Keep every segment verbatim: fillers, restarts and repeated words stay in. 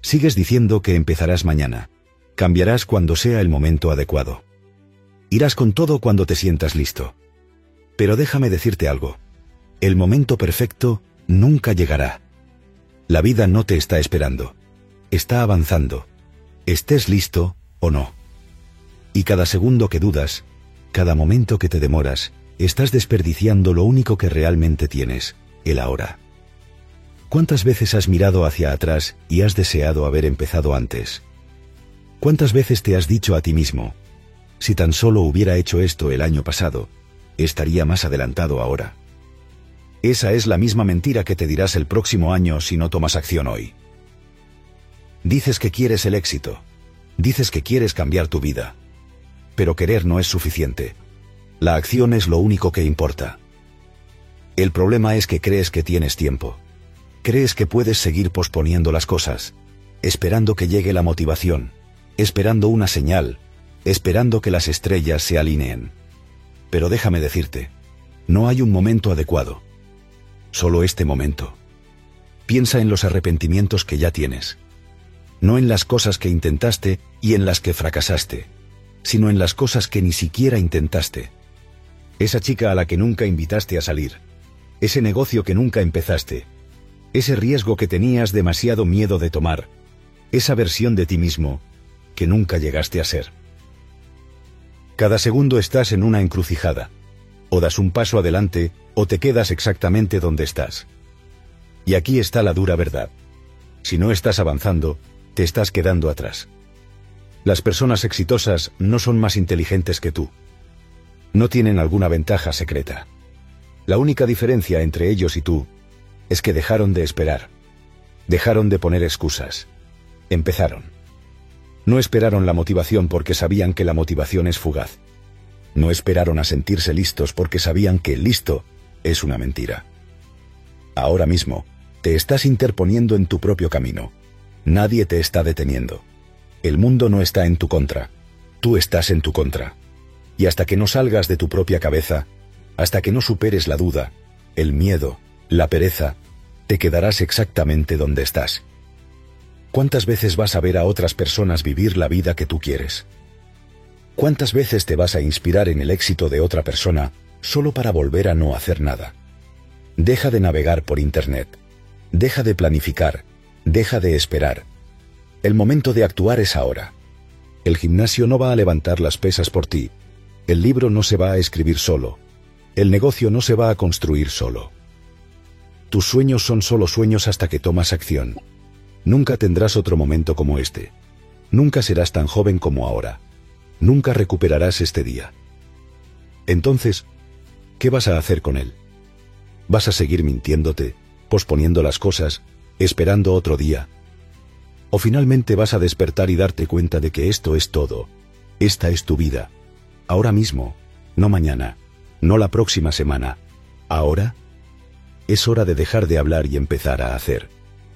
Sigues diciendo que empezarás mañana. Cambiarás cuando sea el momento adecuado. Irás con todo cuando te sientas listo. Pero déjame decirte algo. El momento perfecto nunca llegará. La vida no te está esperando. Está avanzando. Estés listo o no. Y cada segundo que dudas, cada momento que te demoras, estás desperdiciando lo único que realmente tienes, el ahora. ¿Cuántas veces has mirado hacia atrás y has deseado haber empezado antes? ¿Cuántas veces te has dicho a ti mismo, si tan solo hubiera hecho esto el año pasado, estaría más adelantado ahora? Esa es la misma mentira que te dirás el próximo año si no tomas acción hoy. Dices que quieres el éxito. Dices que quieres cambiar tu vida. Pero querer no es suficiente. La acción es lo único que importa. El problema es que crees que tienes tiempo. Crees que puedes seguir posponiendo las cosas, esperando que llegue la motivación, esperando una señal, esperando que las estrellas se alineen. Pero déjame decirte, no hay un momento adecuado. Solo este momento. Piensa en los arrepentimientos que ya tienes. No en las cosas que intentaste y en las que fracasaste, sino en las cosas que ni siquiera intentaste. Esa chica a la que nunca invitaste a salir. Ese negocio que nunca empezaste. Ese riesgo que tenías demasiado miedo de tomar. Esa versión de ti mismo que nunca llegaste a ser. Cada segundo estás en una encrucijada. O das un paso adelante, o te quedas exactamente donde estás. Y aquí está la dura verdad. Si no estás avanzando, te estás quedando atrás. Las personas exitosas no son más inteligentes que tú. No tienen alguna ventaja secreta. La única diferencia entre ellos y tú es que dejaron de esperar. Dejaron de poner excusas. Empezaron. No esperaron la motivación porque sabían que la motivación es fugaz. No esperaron a sentirse listos porque sabían que listo es una mentira. Ahora mismo, te estás interponiendo en tu propio camino. Nadie te está deteniendo. El mundo no está en tu contra. Tú estás en tu contra. Y hasta que no salgas de tu propia cabeza, hasta que no superes la duda, el miedo, la pereza, te quedarás exactamente donde estás. ¿Cuántas veces vas a ver a otras personas vivir la vida que tú quieres? ¿Cuántas veces te vas a inspirar en el éxito de otra persona solo para volver a no hacer nada? Deja de navegar por internet. Deja de planificar. Deja de esperar. El momento de actuar es ahora. El gimnasio no va a levantar las pesas por ti. El libro no se va a escribir solo. El negocio no se va a construir solo. Tus sueños son solo sueños hasta que tomas acción. Nunca tendrás otro momento como este. Nunca serás tan joven como ahora. Nunca recuperarás este día. Entonces, ¿qué vas a hacer con él? ¿Vas a seguir mintiéndote, posponiendo las cosas, esperando otro día? ¿O finalmente vas a despertar y darte cuenta de que esto es todo? Esta es tu vida. Ahora mismo, no mañana, no la próxima semana. ¿Ahora? Es hora de dejar de hablar y empezar a hacer.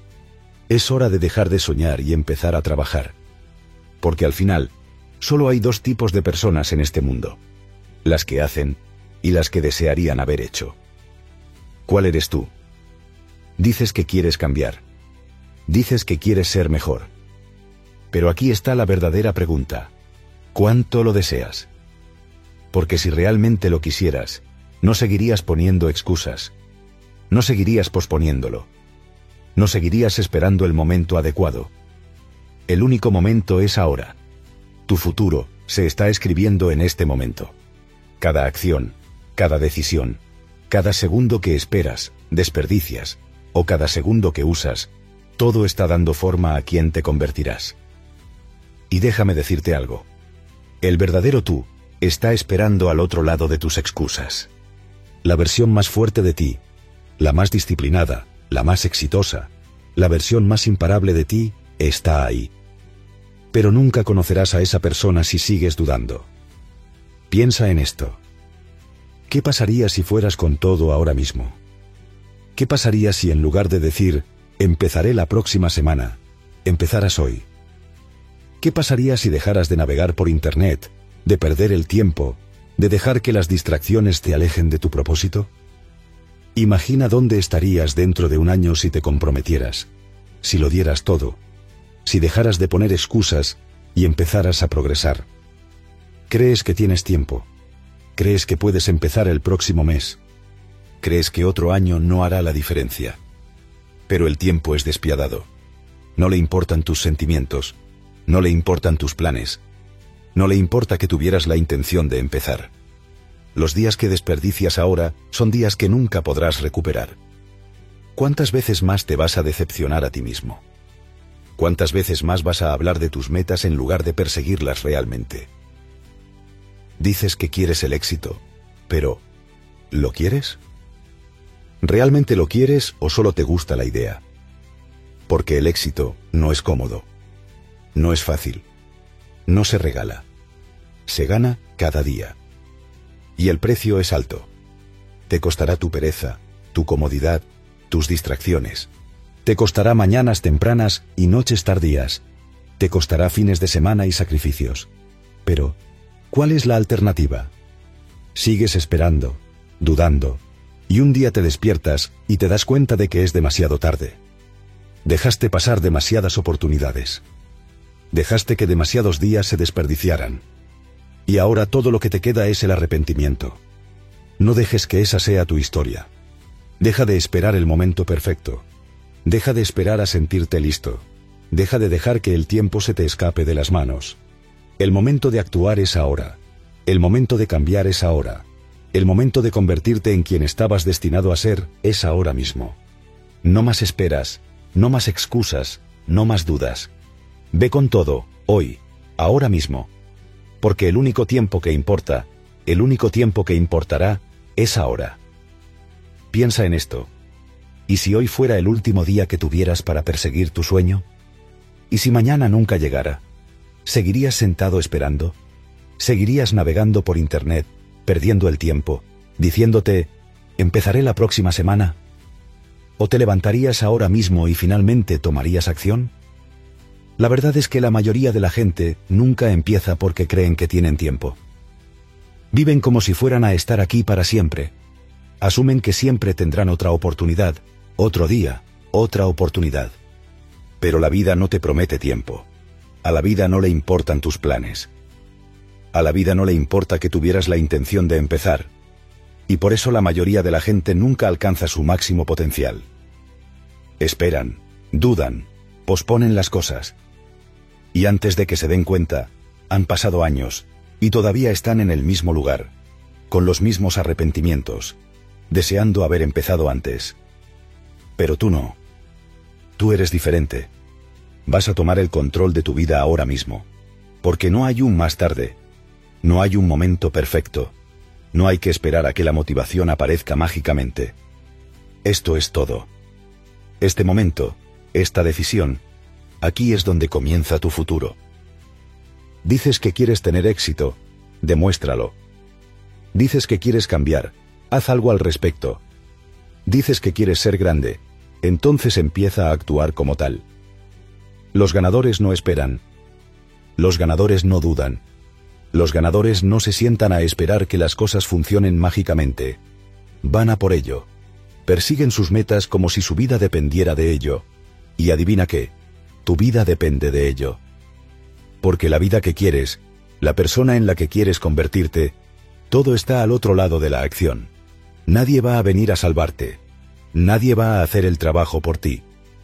Es hora de dejar de soñar y empezar a trabajar. Porque al final, solo hay dos tipos de personas en este mundo. Las que hacen y las que desearían haber hecho. ¿Cuál eres tú? Dices que quieres cambiar. Dices que quieres ser mejor. Pero aquí está la verdadera pregunta. ¿Cuánto lo deseas? Porque si realmente lo quisieras, no seguirías poniendo excusas. No seguirías posponiéndolo. No seguirías esperando el momento adecuado. El único momento es ahora. Tu futuro se está escribiendo en este momento. Cada acción, cada decisión, cada segundo que esperas, desperdicias, o cada segundo que usas, todo está dando forma a quien te convertirás. Y déjame decirte algo. El verdadero tú está esperando al otro lado de tus excusas. La versión más fuerte de ti, la más disciplinada, la más exitosa, la versión más imparable de ti, está ahí. Pero nunca conocerás a esa persona si sigues dudando. Piensa en esto. ¿Qué pasaría si fueras con todo ahora mismo? ¿Qué pasaría si en lugar de decir, empezaré la próxima semana, empezaras hoy? ¿Qué pasaría si dejaras de navegar por internet, de perder el tiempo, de dejar que las distracciones te alejen de tu propósito? Imagina dónde estarías dentro de un año si te comprometieras, si lo dieras todo, si dejaras de poner excusas y empezaras a progresar. Crees que tienes tiempo. Crees que puedes empezar el próximo mes. Crees que otro año no hará la diferencia. Pero el tiempo es despiadado. No le importan tus sentimientos. No le importan tus planes. No le importa que tuvieras la intención de empezar. Los días que desperdicias ahora son días que nunca podrás recuperar. ¿Cuántas veces más te vas a decepcionar a ti mismo? ¿Cuántas veces más vas a hablar de tus metas en lugar de perseguirlas realmente? Dices que quieres el éxito, pero ¿lo quieres? ¿Realmente lo quieres o solo te gusta la idea? Porque el éxito no es cómodo. No es fácil. No se regala. Se gana cada día. Y el precio es alto. Te costará tu pereza, tu comodidad, tus distracciones. Te costará mañanas tempranas y noches tardías. Te costará fines de semana y sacrificios. Pero, ¿cuál es la alternativa? Sigues esperando, dudando, y un día te despiertas y te das cuenta de que es demasiado tarde. Dejaste pasar demasiadas oportunidades. Dejaste que demasiados días se desperdiciaran. Y ahora todo lo que te queda es el arrepentimiento. No dejes que esa sea tu historia. Deja de esperar el momento perfecto. Deja de esperar a sentirte listo. Deja de dejar que el tiempo se te escape de las manos. El momento de actuar es ahora. El momento de cambiar es ahora. El momento de convertirte en quien estabas destinado a ser es ahora mismo. No más esperas, no más excusas, no más dudas. Ve con todo, hoy, ahora mismo. Porque el único tiempo que importa, el único tiempo que importará, es ahora. Piensa en esto. ¿Y si hoy fuera el último día que tuvieras para perseguir tu sueño? ¿Y si mañana nunca llegara? ¿Seguirías sentado esperando? ¿Seguirías navegando por internet, perdiendo el tiempo, diciéndote, empezaré la próxima semana? ¿O te levantarías ahora mismo y finalmente tomarías acción? La verdad es que la mayoría de la gente nunca empieza porque creen que tienen tiempo. Viven como si fueran a estar aquí para siempre. Asumen que siempre tendrán otra oportunidad, otro día, otra oportunidad. Pero la vida no te promete tiempo. A la vida no le importan tus planes. A la vida no le importa que tuvieras la intención de empezar. Y por eso la mayoría de la gente nunca alcanza su máximo potencial. Esperan, dudan, posponen las cosas. Y antes de que se den cuenta, han pasado años, y todavía están en el mismo lugar, con los mismos arrepentimientos, deseando haber empezado antes. Pero tú no. Tú eres diferente. Vas a tomar el control de tu vida ahora mismo, porque no hay un más tarde. No hay un momento perfecto. No hay que esperar a que la motivación aparezca mágicamente. Esto es todo. Este momento, esta decisión, aquí es donde comienza tu futuro. Dices que quieres tener éxito, demuéstralo. Dices que quieres cambiar, haz algo al respecto. Dices que quieres ser grande, entonces empieza a actuar como tal. Los ganadores no esperan. Los ganadores no dudan. Los ganadores no se sientan a esperar que las cosas funcionen mágicamente. Van a por ello. Persiguen sus metas como si su vida dependiera de ello. Y adivina qué, tu vida depende de ello. Porque la vida que quieres, la persona en la que quieres convertirte, todo está al otro lado de la acción. Nadie va a venir a salvarte. Nadie va a hacer el trabajo por ti.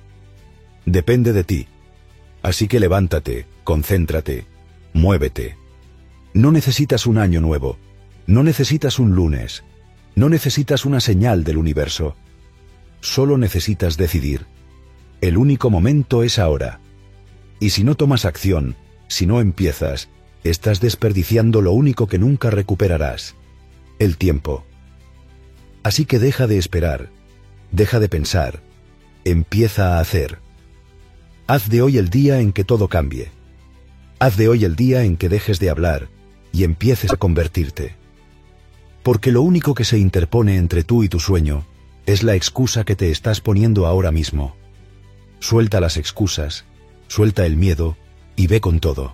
Depende de ti. Así que levántate, concéntrate, muévete. No necesitas un año nuevo. No necesitas un lunes. No necesitas una señal del universo. Solo necesitas decidir. El único momento es ahora. Y si no tomas acción, si no empiezas, estás desperdiciando lo único que nunca recuperarás: el tiempo. Así que deja de esperar, deja de pensar, empieza a hacer. Haz de hoy el día en que todo cambie. Haz de hoy el día en que dejes de hablar y empieces a convertirte. Porque lo único que se interpone entre tú y tu sueño es la excusa que te estás poniendo ahora mismo. Suelta las excusas, suelta el miedo y ve con todo.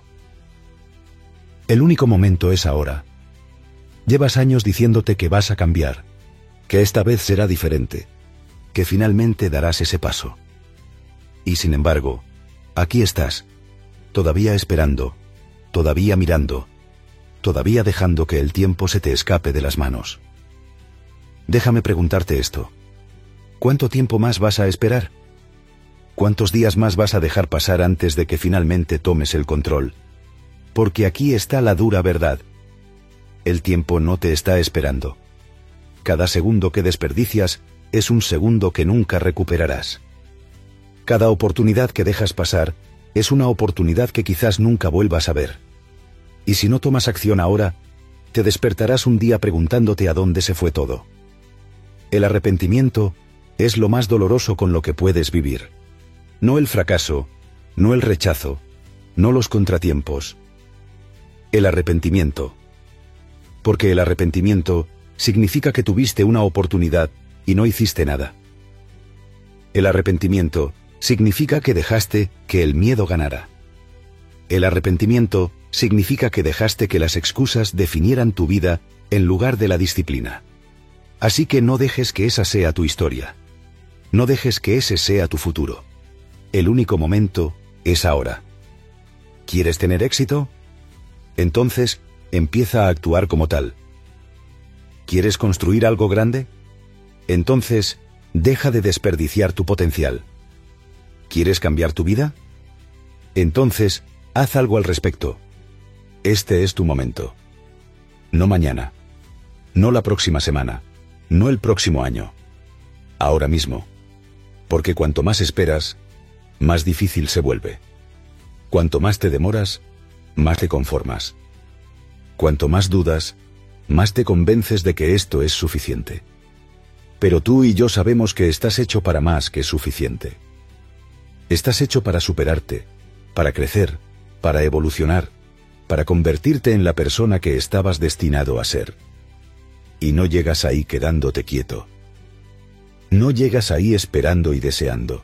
El único momento es ahora. Llevas años diciéndote que vas a cambiar, que esta vez será diferente, que finalmente darás ese paso. Y sin embargo, Aquí estás, todavía esperando, todavía mirando, todavía dejando que el tiempo se te escape de las manos. Déjame preguntarte esto. ¿Cuánto tiempo más vas a esperar? ¿Cuántos días más vas a dejar pasar antes de que finalmente tomes el control? Porque aquí está la dura verdad. El tiempo no te está esperando. Cada segundo que desperdicias es un segundo que nunca recuperarás. Cada oportunidad que dejas pasar es una oportunidad que quizás nunca vuelvas a ver. Y si no tomas acción ahora, te despertarás un día preguntándote a dónde se fue todo. El arrepentimiento es lo más doloroso con lo que puedes vivir. No el fracaso, no el rechazo, no los contratiempos. El arrepentimiento. Porque el arrepentimiento significa que tuviste una oportunidad y no hiciste nada. El arrepentimiento significa que dejaste que el miedo ganara. El arrepentimiento significa que dejaste que las excusas definieran tu vida en lugar de la disciplina. Así que no dejes que esa sea tu historia. No dejes que ese sea tu futuro. El único momento es ahora. ¿Quieres tener éxito? Entonces, empieza a actuar como tal. ¿Quieres construir algo grande? Entonces, deja de desperdiciar tu potencial. ¿Quieres cambiar tu vida? Entonces, haz algo al respecto. Este es tu momento. No mañana. No la próxima semana. No el próximo año. Ahora mismo. Porque cuanto más esperas, más difícil se vuelve. Cuanto más te demoras, más te conformas. Cuanto más dudas, más te convences de que esto es suficiente. Pero tú y yo sabemos que estás hecho para más que suficiente. Estás hecho para superarte, para crecer, para evolucionar, para convertirte en la persona que estabas destinado a ser. Y no llegas ahí quedándote quieto. No llegas ahí esperando y deseando.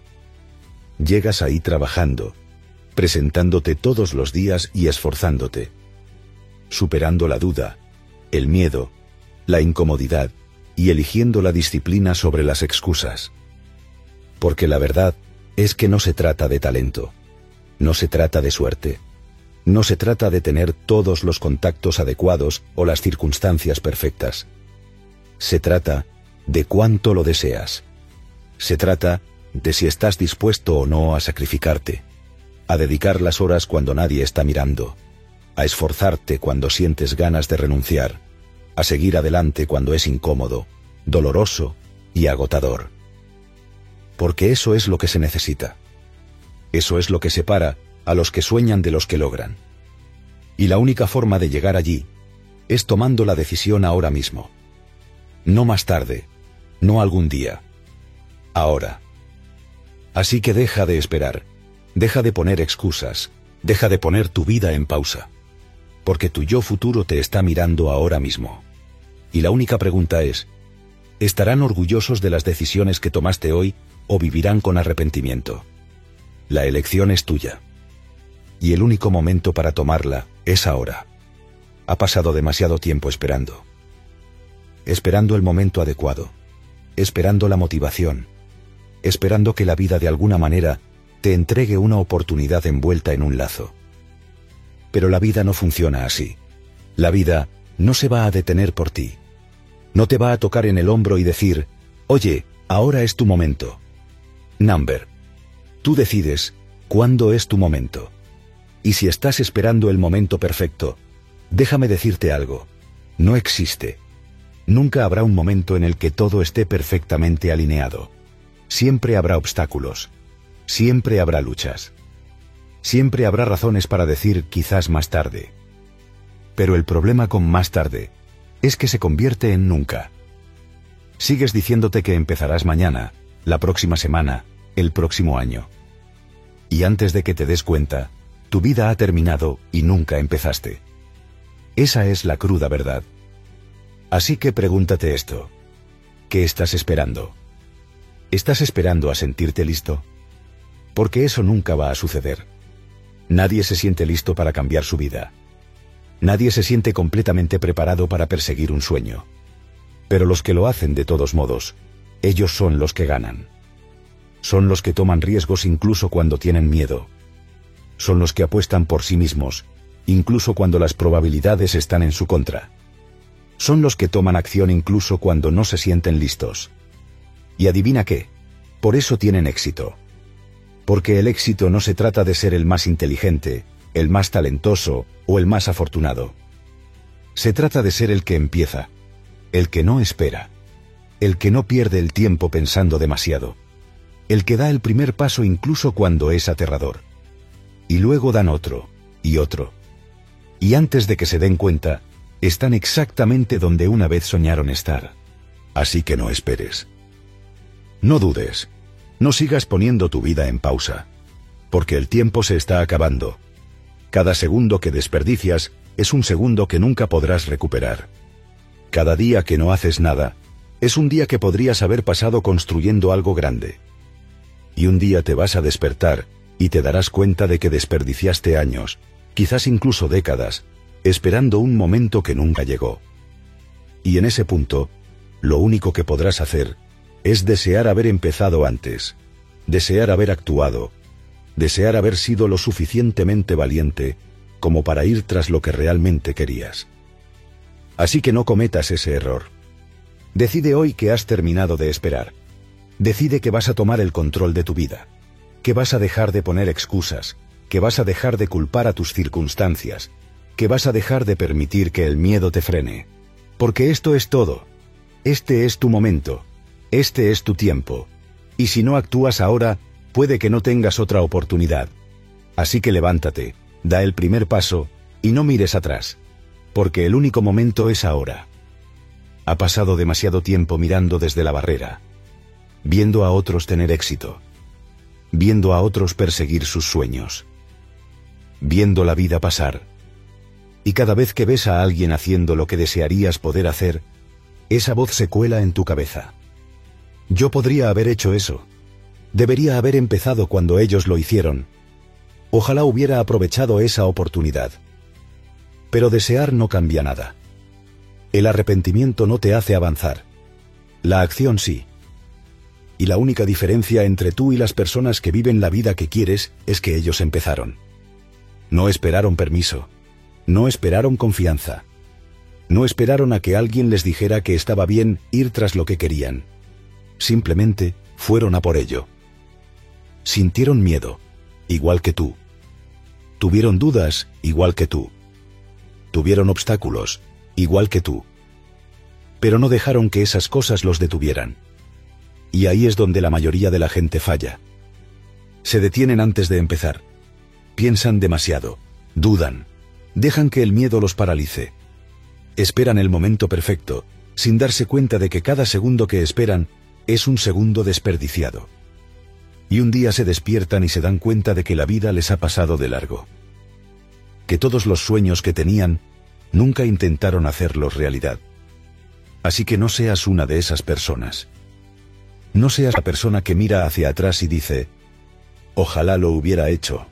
Llegas ahí trabajando, presentándote todos los días y esforzándote, superando la duda, el miedo, la incomodidad y eligiendo la disciplina sobre las excusas. Porque la verdad es que no se trata de talento, no se trata de suerte, no se trata de tener todos los contactos adecuados o las circunstancias perfectas. Se trata de cuánto lo deseas. Se trata de si estás dispuesto o no a sacrificarte, a dedicar las horas cuando nadie está mirando, a esforzarte cuando sientes ganas de renunciar, a seguir adelante cuando es incómodo, doloroso y agotador. Porque eso es lo que se necesita. Eso es lo que separa a los que sueñan de los que logran. Y la única forma de llegar allí es tomando la decisión ahora mismo. No más tarde, no algún día. Ahora. Así que deja de esperar, deja de poner excusas, deja de poner tu vida en pausa. Porque tu yo futuro te está mirando ahora mismo. Y la única pregunta es, ¿estarán orgullosos de las decisiones que tomaste hoy o vivirán con arrepentimiento? La elección es tuya. Y el único momento para tomarla es ahora. Ha pasado demasiado tiempo esperando. Esperando el momento adecuado. Esperando la motivación. Esperando que la vida de alguna manera te entregue una oportunidad envuelta en un lazo. Pero la vida no funciona así. La vida no se va a detener por ti. No te va a tocar en el hombro y decir, oye, ahora es tu momento. Number. Tú decides cuándo es tu momento. Y si estás esperando el momento perfecto, déjame decirte algo. No existe. Nunca habrá un momento en el que todo esté perfectamente alineado. Siempre habrá obstáculos. Siempre habrá luchas. Siempre habrá razones para decir quizás más tarde. Pero el problema con más tarde es que se convierte en nunca. Sigues diciéndote que empezarás mañana, la próxima semana, el próximo año. Y antes de que te des cuenta, tu vida ha terminado y nunca empezaste. Esa es la cruda verdad. Así que pregúntate esto. ¿Qué estás esperando? ¿Estás esperando a sentirte listo? Porque eso nunca va a suceder. Nadie se siente listo para cambiar su vida. Nadie se siente completamente preparado para perseguir un sueño. Pero los que lo hacen de todos modos, ellos son los que ganan. Son los que toman riesgos incluso cuando tienen miedo. son los que apuestan por sí mismos, incluso cuando las probabilidades están en su contra. Son los que toman acción incluso cuando no se sienten listos. Y adivina qué, por eso tienen éxito. Porque el éxito no se trata de ser el más inteligente, el más talentoso o el más afortunado. Se trata de ser el que empieza, el que no espera, el que no pierde el tiempo pensando demasiado, el que da el primer paso incluso cuando es aterrador. Y luego dan otro, y otro. Y antes de que se den cuenta, están exactamente donde una vez soñaron estar. Así que no esperes. No dudes. No sigas poniendo tu vida en pausa. Porque el tiempo se está acabando. Cada segundo que desperdicias es un segundo que nunca podrás recuperar. Cada día que no haces nada es un día que podrías haber pasado construyendo algo grande. Y un día te vas a despertar y te darás cuenta de que desperdiciaste años, quizás incluso décadas, esperando un momento que nunca llegó. Y en ese punto, lo único que podrás hacer es desear haber empezado antes, desear haber actuado, desear haber sido lo suficientemente valiente como para ir tras lo que realmente querías. Así que no cometas ese error. Decide hoy que has terminado de esperar. Decide que vas a tomar el control de tu vida, que vas a dejar de poner excusas, que vas a dejar de culpar a tus circunstancias, que vas a dejar de permitir que el miedo te frene. Porque esto es todo. Este es tu momento. Este es tu tiempo. Y si no actúas ahora, puede que no tengas otra oportunidad. Así que levántate, da el primer paso, y no mires atrás. Porque el único momento es ahora. Ha pasado demasiado tiempo mirando desde la barrera, viendo a otros tener éxito, viendo a otros perseguir sus sueños, viendo la vida pasar. Y cada vez que ves a alguien haciendo lo que desearías poder hacer, esa voz se cuela en tu cabeza. Yo podría haber hecho eso. Debería haber empezado cuando ellos lo hicieron. Ojalá hubiera aprovechado esa oportunidad. Pero desear no cambia nada. El arrepentimiento no te hace avanzar. La acción sí. Y la única diferencia entre tú y las personas que viven la vida que quieres es que ellos empezaron. No esperaron permiso. No esperaron confianza. No esperaron a que alguien les dijera que estaba bien ir tras lo que querían. Simplemente fueron a por ello. Sintieron miedo, igual que tú. Tuvieron dudas, igual que tú. Tuvieron obstáculos, igual que tú. Pero no dejaron que esas cosas los detuvieran. Y ahí es donde la mayoría de la gente falla. Se detienen antes de empezar. Piensan demasiado, dudan, dejan que el miedo los paralice. Esperan el momento perfecto, sin darse cuenta de que cada segundo que esperan es un segundo desperdiciado. Y un día se despiertan y se dan cuenta de que la vida les ha pasado de largo. Que todos los sueños que tenían, nunca intentaron hacerlos realidad. Así que no seas una de esas personas. No seas la persona que mira hacia atrás y dice, ojalá lo hubiera hecho.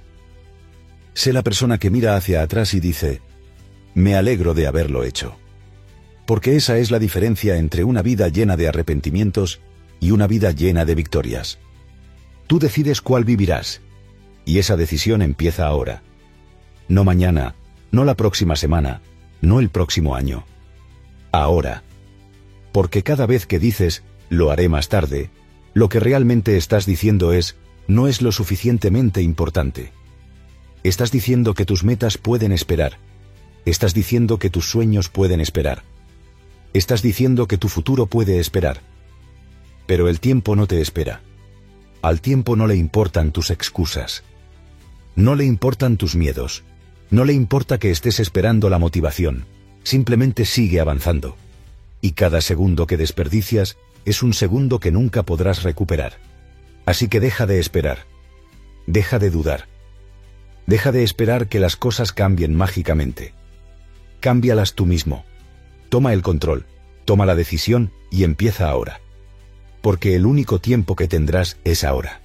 Sé la persona que mira hacia atrás y dice, me alegro de haberlo hecho. Porque esa es la diferencia entre una vida llena de arrepentimientos y una vida llena de victorias. Tú decides cuál vivirás, y esa decisión empieza ahora. No mañana, no la próxima semana, no el próximo año. Ahora. Porque cada vez que dices, lo haré más tarde, lo que realmente estás diciendo es, no es lo suficientemente importante. Estás diciendo que tus metas pueden esperar. Estás diciendo que tus sueños pueden esperar. Estás diciendo que tu futuro puede esperar. Pero el tiempo no te espera. Al tiempo no le importan tus excusas. No le importan tus miedos. No le importa que estés esperando la motivación. Simplemente sigue avanzando. Y cada segundo que desperdicias es un segundo que nunca podrás recuperar. Así que deja de esperar. Deja de dudar. Deja de esperar que las cosas cambien mágicamente. Cámbialas tú mismo. Toma el control, toma la decisión y empieza ahora. Porque el único tiempo que tendrás es ahora.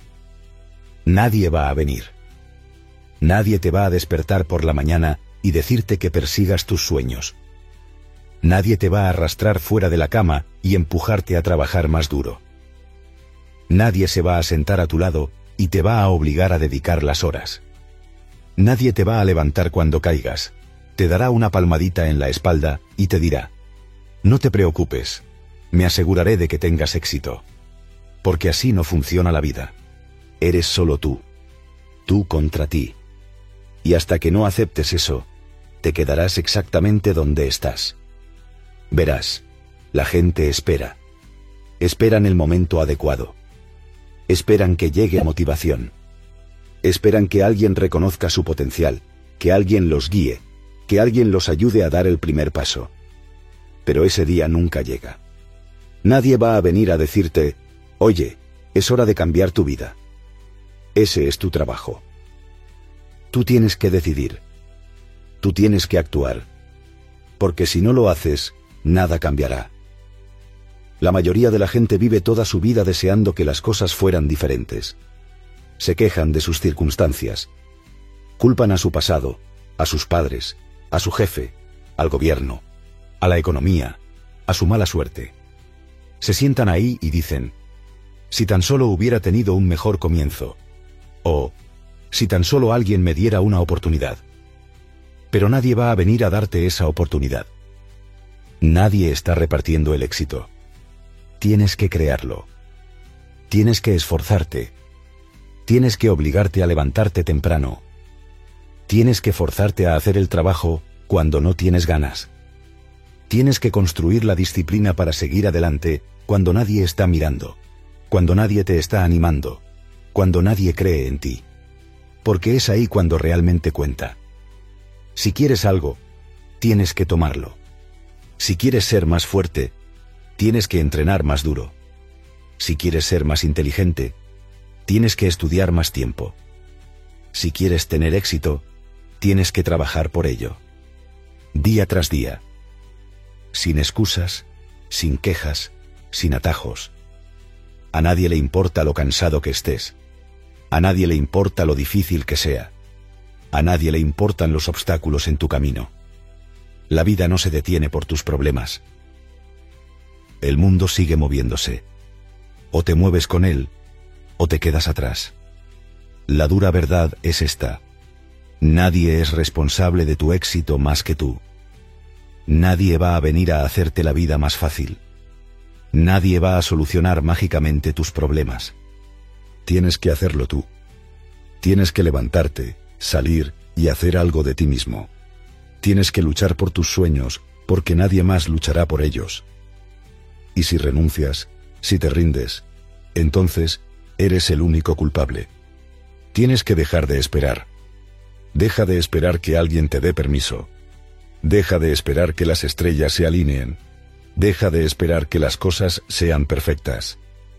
Nadie va a venir. Nadie te va a despertar por la mañana y decirte que persigas tus sueños. Nadie te va a arrastrar fuera de la cama y empujarte a trabajar más duro. Nadie se va a sentar a tu lado y te va a obligar a dedicar las horas. Nadie te va a levantar cuando caigas. Te dará una palmadita en la espalda y te dirá: no te preocupes, me aseguraré de que tengas éxito. Porque así no funciona la vida. Eres solo tú. Tú contra ti. Y hasta que no aceptes eso, te quedarás exactamente donde estás. Verás, la gente espera. Esperan el momento adecuado. Esperan que llegue motivación. Esperan que alguien reconozca su potencial, que alguien los guíe, que alguien los ayude a dar el primer paso. Pero ese día nunca llega. Nadie va a venir a decirte: oye, es hora de cambiar tu vida. Ese es tu trabajo. Tú tienes que decidir. Tú tienes que actuar. Porque si no lo haces, nada cambiará. La mayoría de la gente vive toda su vida deseando que las cosas fueran diferentes. Se quejan de sus circunstancias. Culpan a su pasado, a sus padres, a su jefe, al gobierno, a la economía, a su mala suerte. Se sientan ahí y dicen: si tan solo hubiera tenido un mejor comienzo. O, si tan solo alguien me diera una oportunidad. Pero nadie va a venir a darte esa oportunidad. Nadie está repartiendo el éxito. Tienes que crearlo. Tienes que esforzarte. Tienes que obligarte a levantarte temprano. Tienes que forzarte a hacer el trabajo cuando no tienes ganas. Tienes que construir la disciplina para seguir adelante cuando nadie está mirando, cuando nadie te está animando, cuando nadie cree en ti. Porque es ahí cuando realmente cuenta. Si quieres algo, tienes que tomarlo. Si quieres ser más fuerte, tienes que entrenar más duro. Si quieres ser más inteligente, tienes que estudiar más tiempo. Si quieres tener éxito, tienes que trabajar por ello. Día tras día. Sin excusas, sin quejas, sin atajos. A nadie le importa lo cansado que estés. A nadie le importa lo difícil que sea. A nadie le importan los obstáculos en tu camino. La vida no se detiene por tus problemas. El mundo sigue moviéndose. O te mueves con él, o te quedas atrás. La dura verdad es esta: nadie es responsable de tu éxito más que tú. Nadie va a venir a hacerte la vida más fácil. Nadie va a solucionar mágicamente tus problemas. Tienes que hacerlo tú. Tienes que levantarte, salir y hacer algo de ti mismo. Tienes que luchar por tus sueños, porque nadie más luchará por ellos. Y si renuncias, si te rindes, entonces eres el único culpable. Tienes que dejar de esperar. Deja de esperar que alguien te dé permiso. Deja de esperar que las estrellas se alineen. Deja de esperar que las cosas sean perfectas.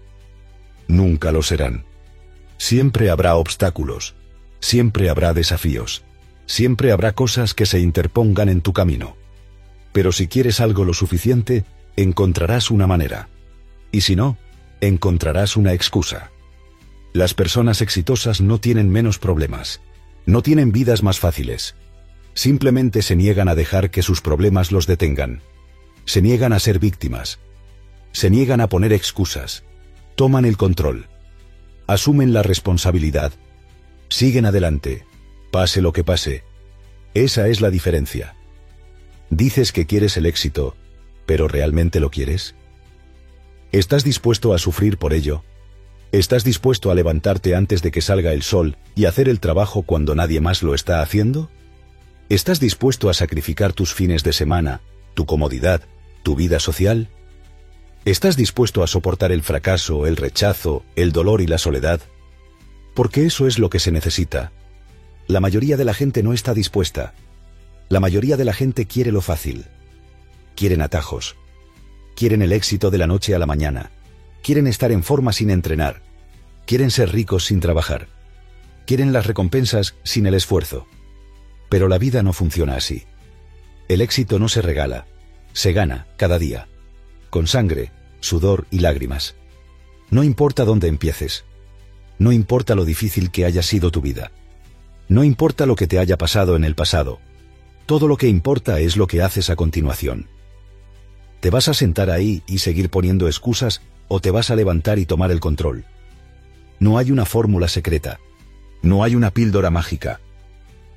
Nunca lo serán. Siempre habrá obstáculos. Siempre habrá desafíos. Siempre habrá cosas que se interpongan en tu camino. Pero si quieres algo lo suficiente, encontrarás una manera. Y si no, encontrarás una excusa. Las personas exitosas no tienen menos problemas. No tienen vidas más fáciles. Simplemente se niegan a dejar que sus problemas los detengan. Se niegan a ser víctimas. Se niegan a poner excusas. Toman el control. Asumen la responsabilidad. Siguen adelante. Pase lo que pase. Esa es la diferencia. Dices que quieres el éxito, ¿pero realmente lo quieres? ¿Estás dispuesto a sufrir por ello? ¿Estás dispuesto a levantarte antes de que salga el sol y hacer el trabajo cuando nadie más lo está haciendo? ¿Estás dispuesto a sacrificar tus fines de semana, tu comodidad, tu vida social? ¿Estás dispuesto a soportar el fracaso, el rechazo, el dolor y la soledad? Porque eso es lo que se necesita. La mayoría de la gente no está dispuesta. La mayoría de la gente quiere lo fácil. Quieren atajos. Quieren el éxito de la noche a la mañana. Quieren estar en forma sin entrenar. Quieren ser ricos sin trabajar. Quieren las recompensas sin el esfuerzo. Pero la vida no funciona así. El éxito no se regala. Se gana cada día. Con sangre, sudor y lágrimas. No importa dónde empieces. No importa lo difícil que haya sido tu vida. No importa lo que te haya pasado en el pasado. Todo lo que importa es lo que haces a continuación. ¿Te vas a sentar ahí y seguir poniendo excusas o te vas a levantar y tomar el control? No hay una fórmula secreta. No hay una píldora mágica.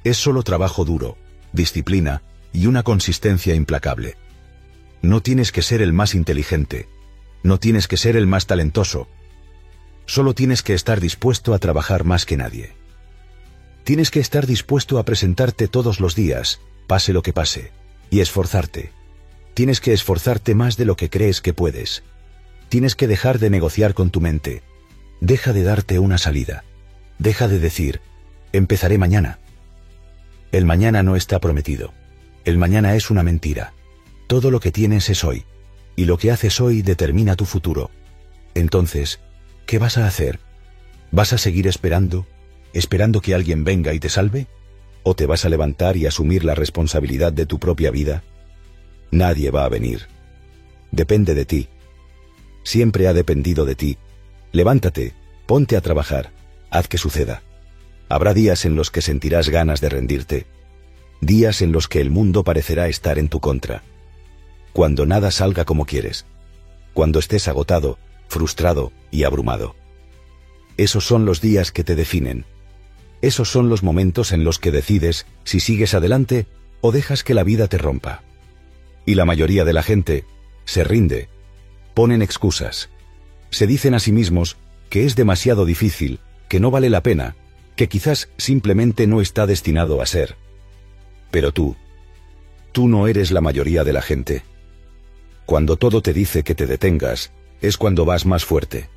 Es solo trabajo duro, disciplina y una consistencia implacable. No tienes que ser el más inteligente, no tienes que ser el más talentoso. Solo tienes que estar dispuesto a trabajar más que nadie. Tienes que estar dispuesto a presentarte todos los días, pase lo que pase, y esforzarte. Tienes que esforzarte más de lo que crees que puedes. Tienes que dejar de negociar con tu mente. Deja de darte una salida. Deja de decir, empezaré mañana. El mañana no está prometido. El mañana es una mentira. Todo lo que tienes es hoy, y lo que haces hoy determina tu futuro. Entonces, ¿qué vas a hacer? ¿Vas a seguir esperando, esperando que alguien venga y te salve? ¿O te vas a levantar y asumir la responsabilidad de tu propia vida? Nadie va a venir. Depende de ti. Siempre ha dependido de ti. Levántate, ponte a trabajar, haz que suceda. Habrá días en los que sentirás ganas de rendirte. Días en los que el mundo parecerá estar en tu contra. Cuando nada salga como quieres. Cuando estés agotado, frustrado y abrumado. Esos son los días que te definen. Esos son los momentos en los que decides si sigues adelante o dejas que la vida te rompa. Y la mayoría de la gente se rinde. Ponen excusas. Se dicen a sí mismos que es demasiado difícil, que no vale la pena, que quizás simplemente no está destinado a ser. Pero tú, tú no eres la mayoría de la gente. Cuando todo te dice que te detengas, es cuando vas más fuerte.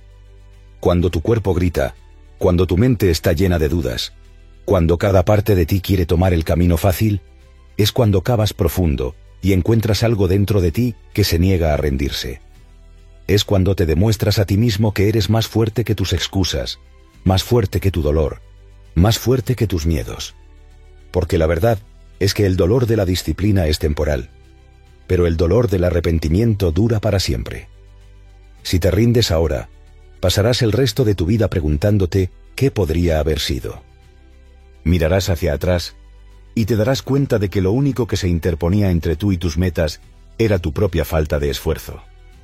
Cuando tu cuerpo grita, cuando tu mente está llena de dudas, cuando cada parte de ti quiere tomar el camino fácil, es cuando cavas profundo y encuentras algo dentro de ti que se niega a rendirse. Es cuando te demuestras a ti mismo que eres más fuerte que tus excusas, más fuerte que tu dolor, más fuerte que tus miedos. Porque la verdad es que el dolor de la disciplina es temporal, pero el dolor del arrepentimiento dura para siempre. Si te rindes ahora, pasarás el resto de tu vida preguntándote qué podría haber sido. Mirarás hacia atrás y te darás cuenta de que lo único que se interponía entre tú y tus metas era tu propia falta de esfuerzo.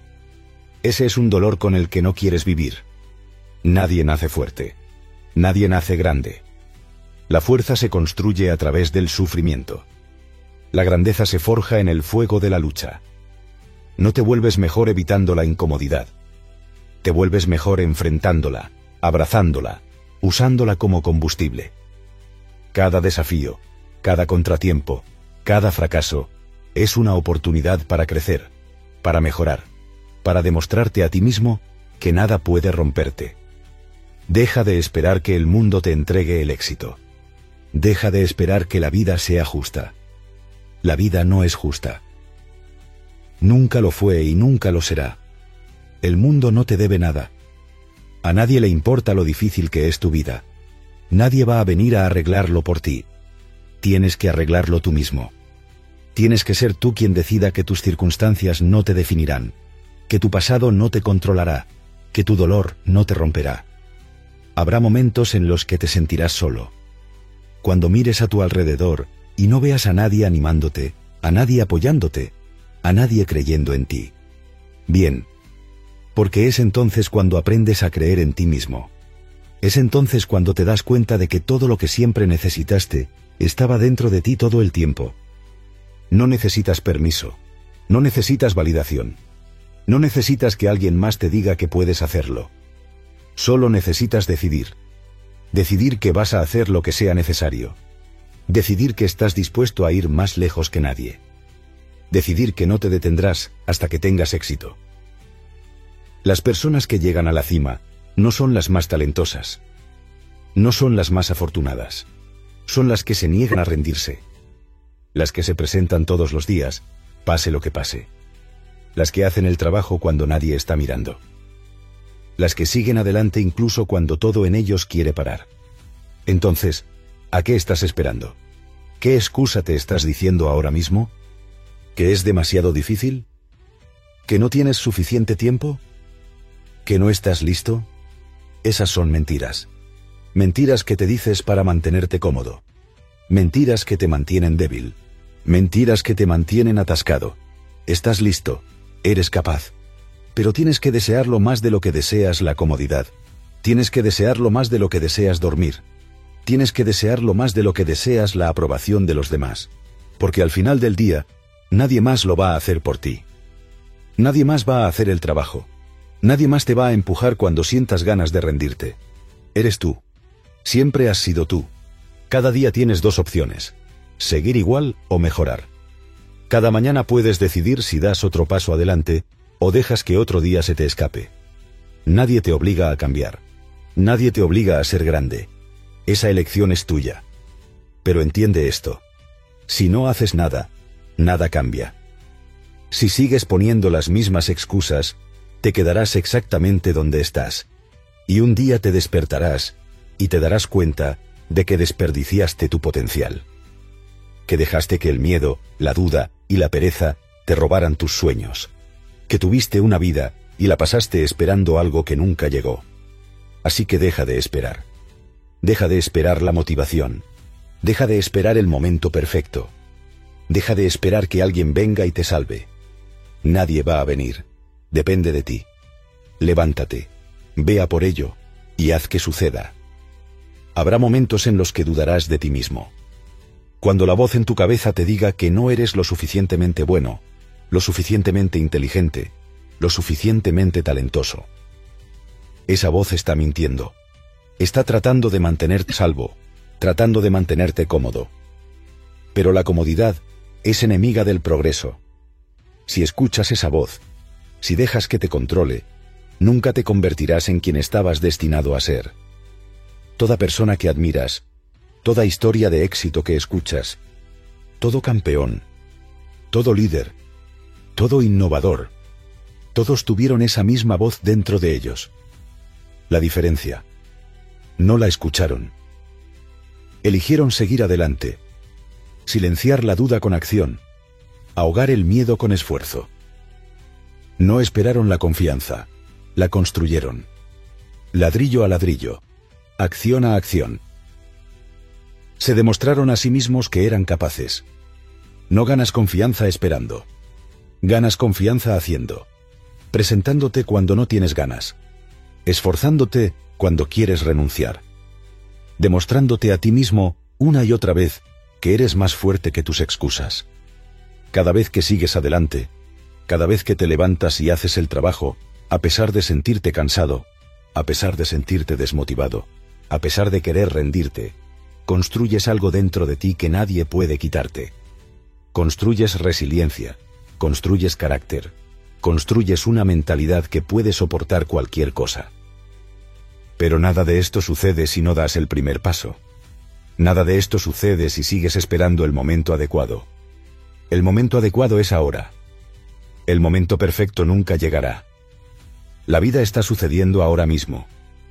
Ese es un dolor con el que no quieres vivir. Nadie nace fuerte. Nadie nace grande. La fuerza se construye a través del sufrimiento. La grandeza se forja en el fuego de la lucha. No te vuelves mejor evitando la incomodidad. Te vuelves mejor enfrentándola, abrazándola, usándola como combustible. Cada desafío, cada contratiempo, cada fracaso, es una oportunidad para crecer, para mejorar, para demostrarte a ti mismo que nada puede romperte. Deja de esperar que el mundo te entregue el éxito. Deja de esperar que la vida sea justa. La vida no es justa. Nunca lo fue y nunca lo será. El mundo no te debe nada. A nadie le importa lo difícil que es tu vida. Nadie va a venir a arreglarlo por ti. Tienes que arreglarlo tú mismo. Tienes que ser tú quien decida que tus circunstancias no te definirán, que tu pasado no te controlará, que tu dolor no te romperá. Habrá momentos en los que te sentirás solo. Cuando mires a tu alrededor y no veas a nadie animándote, a nadie apoyándote, a nadie creyendo en ti. Bien, porque es entonces cuando aprendes a creer en ti mismo. Es entonces cuando te das cuenta de que todo lo que siempre necesitaste estaba dentro de ti todo el tiempo. No necesitas permiso, no necesitas validación, no necesitas que alguien más te diga que puedes hacerlo. Solo necesitas decidir. Decidir que vas a hacer lo que sea necesario. Decidir que estás dispuesto a ir más lejos que nadie. Decidir que no te detendrás hasta que tengas éxito. Las personas que llegan a la cima no son las más talentosas. No son las más afortunadas. Son las que se niegan a rendirse. Las que se presentan todos los días, pase lo que pase. Las que hacen el trabajo cuando nadie está mirando. Las que siguen adelante incluso cuando todo en ellos quiere parar. Entonces, ¿a qué estás esperando? ¿Qué excusa te estás diciendo ahora mismo? ¿Que es demasiado difícil? ¿Que no tienes suficiente tiempo? ¿Que no estás listo? Esas son mentiras. Mentiras que te dices para mantenerte cómodo. Mentiras que te mantienen débil. Mentiras que te mantienen atascado. Estás listo. Eres capaz. Pero tienes que desearlo más de lo que deseas la comodidad. Tienes que desearlo más de lo que deseas dormir. tienes que desearlo más de lo que deseas la aprobación de los demás, porque al final del día, nadie más lo va a hacer por ti. Nadie más va a hacer el trabajo. Nadie más te va a empujar cuando sientas ganas de rendirte. Eres tú. Siempre has sido tú. Cada día tienes dos opciones: seguir igual o mejorar. Cada mañana puedes decidir si das otro paso adelante o dejas que otro día se te escape. Nadie te obliga a cambiar. Nadie te obliga a ser grande. Esa elección es tuya. Pero entiende esto: si no haces nada, nada cambia. Si sigues poniendo las mismas excusas, te quedarás exactamente donde estás. Y un día te despertarás y te darás cuenta de que desperdiciaste tu potencial. Que dejaste que el miedo, la duda y la pereza te robaran tus sueños. Que tuviste una vida y la pasaste esperando algo que nunca llegó. Así que deja de esperar. Deja de esperar la motivación. Deja de esperar el momento perfecto. Deja de esperar que alguien venga y te salve. Nadie va a venir. Depende de ti. Levántate, ve a por ello, y haz que suceda. Habrá momentos en los que dudarás de ti mismo. Cuando la voz en tu cabeza te diga que no eres lo suficientemente bueno, lo suficientemente inteligente, lo suficientemente talentoso. Esa voz está mintiendo. Está tratando de mantenerte salvo, tratando de mantenerte cómodo. Pero la comodidad es enemiga del progreso. Si escuchas esa voz, si dejas que te controle, nunca te convertirás en quien estabas destinado a ser. Toda persona que admiras, toda historia de éxito que escuchas, todo campeón, todo líder, todo innovador, todos tuvieron esa misma voz dentro de ellos. La diferencia: no la escucharon. Eligieron seguir adelante, silenciar la duda con acción, ahogar el miedo con esfuerzo. No esperaron la confianza, la construyeron. Ladrillo a ladrillo, acción a acción. Se demostraron a sí mismos que eran capaces. No ganas confianza esperando. Ganas confianza haciendo. Presentándote cuando no tienes ganas. Esforzándote cuando quieres renunciar. Demostrándote a ti mismo una y otra vez que eres más fuerte que tus excusas. Cada vez que sigues adelante, cada vez que te levantas y haces el trabajo, a pesar de sentirte cansado, a pesar de sentirte desmotivado, a pesar de querer rendirte, construyes algo dentro de ti que nadie puede quitarte. Construyes resiliencia, construyes carácter, construyes una mentalidad que puede soportar cualquier cosa. Pero nada de esto sucede si no das el primer paso. Nada de esto sucede si sigues esperando el momento adecuado. El momento adecuado es ahora. El momento perfecto nunca llegará. La vida está sucediendo ahora mismo.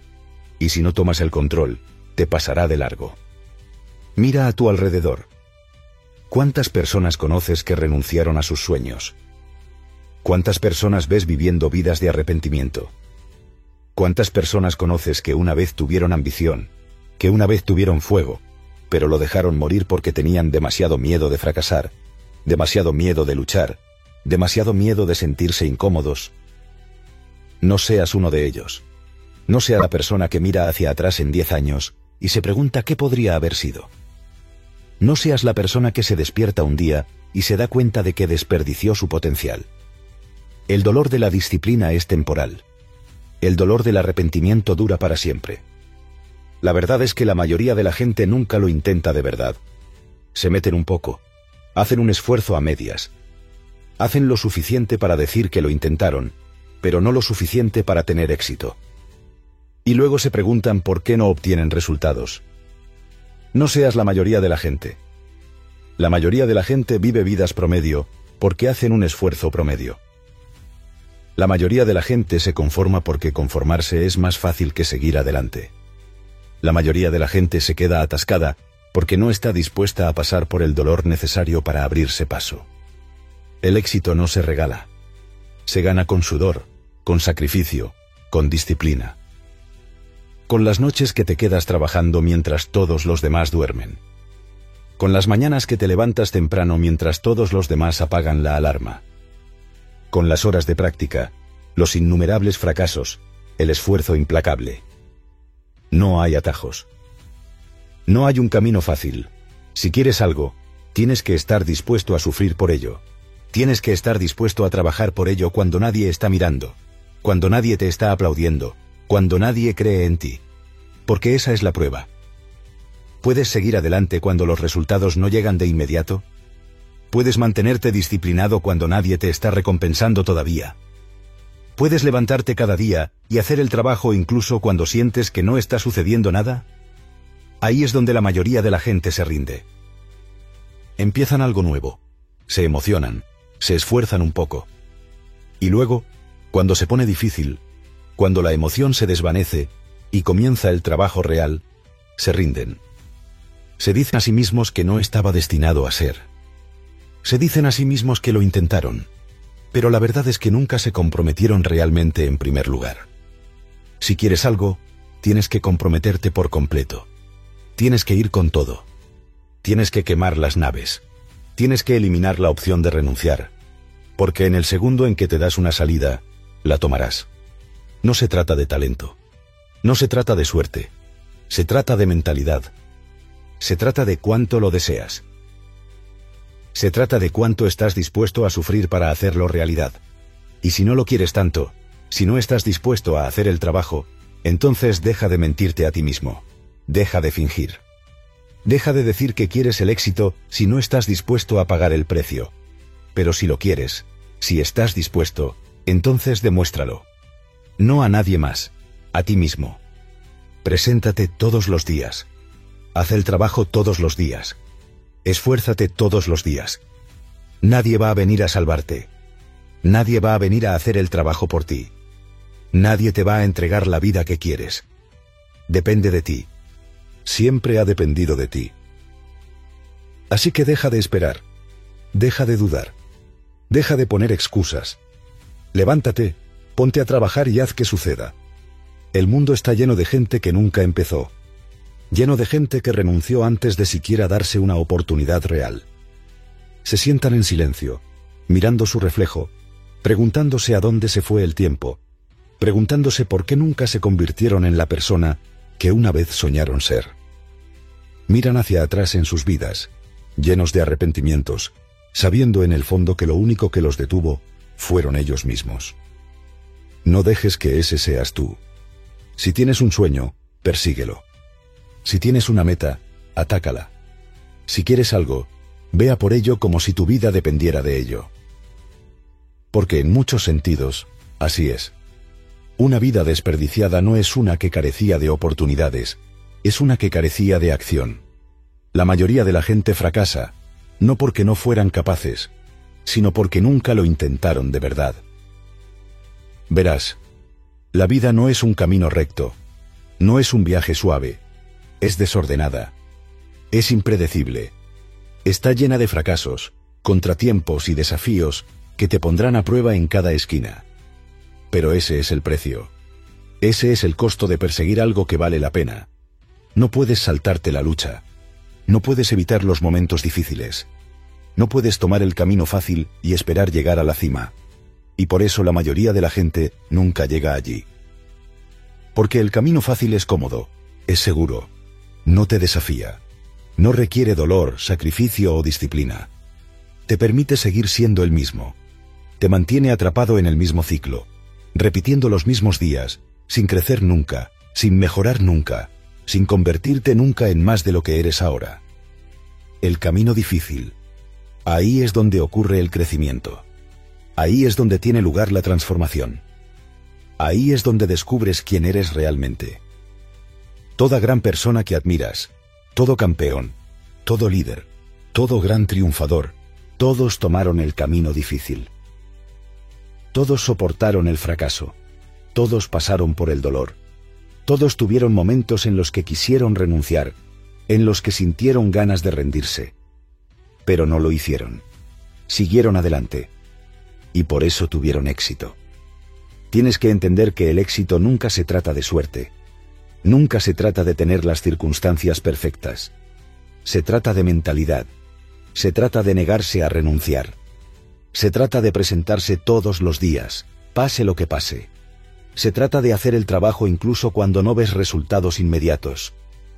Y si no tomas el control, te pasará de largo. Mira a tu alrededor. ¿Cuántas personas conoces que renunciaron a sus sueños? ¿Cuántas personas ves viviendo vidas de arrepentimiento? ¿Cuántas personas conoces que una vez tuvieron ambición, que una vez tuvieron fuego, pero lo dejaron morir porque tenían demasiado miedo de fracasar, demasiado miedo de luchar, demasiado miedo de sentirse incómodos? No seas uno de ellos. No sea la persona que mira hacia atrás en diez años y se pregunta qué podría haber sido. No seas la persona que se despierta un día y se da cuenta de que desperdició su potencial. El dolor de la disciplina es temporal. El dolor del arrepentimiento dura para siempre. La verdad es que la mayoría de la gente nunca lo intenta de verdad. Se meten un poco, hacen un esfuerzo a medias. Hacen lo suficiente para decir que lo intentaron, pero no lo suficiente para tener éxito. Y luego se preguntan por qué no obtienen resultados. No seas la mayoría de la gente. La mayoría de la gente vive vidas promedio porque hacen un esfuerzo promedio. La mayoría de la gente se conforma porque conformarse es más fácil que seguir adelante. La mayoría de la gente se queda atascada porque no está dispuesta a pasar por el dolor necesario para abrirse paso. El éxito no se regala. Se gana con sudor, con sacrificio, con disciplina. Con las noches que te quedas trabajando mientras todos los demás duermen. Con las mañanas que te levantas temprano mientras todos los demás apagan la alarma. Con las horas de práctica, los innumerables fracasos, el esfuerzo implacable. No hay atajos. No hay un camino fácil. Si quieres algo, tienes que estar dispuesto a sufrir por ello. Tienes que estar dispuesto a trabajar por ello cuando nadie está mirando, cuando nadie te está aplaudiendo, cuando nadie cree en ti. Porque esa es la prueba. ¿Puedes seguir adelante cuando los resultados no llegan de inmediato? ¿Puedes mantenerte disciplinado cuando nadie te está recompensando todavía? ¿Puedes levantarte cada día y hacer el trabajo incluso cuando sientes que no está sucediendo nada? Ahí es donde la mayoría de la gente se rinde. Empiezan algo nuevo, se emocionan, se esfuerzan un poco. Y luego, cuando se pone difícil, cuando la emoción se desvanece y comienza el trabajo real, se rinden. Se dicen a sí mismos que no estaba destinado a ser. Se dicen a sí mismos que lo intentaron, pero la verdad es que nunca se comprometieron realmente en primer lugar. Si quieres algo, tienes que comprometerte por completo. Tienes que ir con todo. Tienes que quemar las naves. Tienes que eliminar la opción de renunciar, porque en el segundo en que te das una salida, la tomarás. No se trata de talento. No se trata de suerte. Se trata de mentalidad. Se trata de cuánto lo deseas. Se trata de cuánto estás dispuesto a sufrir para hacerlo realidad. Y si no lo quieres tanto, si no estás dispuesto a hacer el trabajo, entonces deja de mentirte a ti mismo. Deja de fingir. Deja de decir que quieres el éxito si no estás dispuesto a pagar el precio. Pero si lo quieres, si estás dispuesto, entonces demuéstralo. No a nadie más, a ti mismo. Preséntate todos los días. Haz el trabajo todos los días. Esfuérzate todos los días. Nadie va a venir a salvarte. Nadie va a venir a hacer el trabajo por ti. Nadie te va a entregar la vida que quieres. Depende de ti. Siempre ha dependido de ti. Así que deja de esperar. Deja de dudar. Deja de poner excusas. Levántate, ponte a trabajar y haz que suceda. El mundo está lleno de gente que nunca empezó. Lleno de gente que renunció antes de siquiera darse una oportunidad real. Se sientan en silencio, mirando su reflejo, preguntándose a dónde se fue el tiempo, preguntándose por qué nunca se convirtieron en la persona que una vez soñaron ser. Miran hacia atrás en sus vidas, llenos de arrepentimientos, sabiendo en el fondo que lo único que los detuvo fueron ellos mismos. No dejes que ese seas tú. Si tienes un sueño, persíguelo. Si tienes una meta, atácala. Si quieres algo, ve a por ello como si tu vida dependiera de ello. Porque en muchos sentidos, así es. Una vida desperdiciada no es una que carecía de oportunidades, es una que carecía de acción. La mayoría de la gente fracasa, no porque no fueran capaces, sino porque nunca lo intentaron de verdad. Verás, la vida no es un camino recto, no es un viaje suave. Es desordenada. Es impredecible. Está llena de fracasos, contratiempos y desafíos que te pondrán a prueba en cada esquina. Pero ese es el precio. Ese es el costo de perseguir algo que vale la pena. No puedes saltarte la lucha. No puedes evitar los momentos difíciles. No puedes tomar el camino fácil y esperar llegar a la cima. Y por eso la mayoría de la gente nunca llega allí. Porque el camino fácil es cómodo, es seguro. No te desafía. No requiere dolor, sacrificio o disciplina. Te permite seguir siendo el mismo. Te mantiene atrapado en el mismo ciclo, repitiendo los mismos días, sin crecer nunca, sin mejorar nunca, sin convertirte nunca en más de lo que eres ahora. El camino difícil. Ahí es donde ocurre el crecimiento. Ahí es donde tiene lugar la transformación. Ahí es donde descubres quién eres realmente. Toda gran persona que admiras, todo campeón, todo líder, todo gran triunfador, todos tomaron el camino difícil. Todos soportaron el fracaso, todos pasaron por el dolor, todos tuvieron momentos en los que quisieron renunciar, en los que sintieron ganas de rendirse. Pero no lo hicieron. Siguieron adelante. Y por eso tuvieron éxito. Tienes que entender que el éxito nunca se trata de suerte. Nunca se trata de tener las circunstancias perfectas. Se trata de mentalidad. Se trata de negarse a renunciar. Se trata de presentarse todos los días, pase lo que pase. Se trata de hacer el trabajo incluso cuando no ves resultados inmediatos.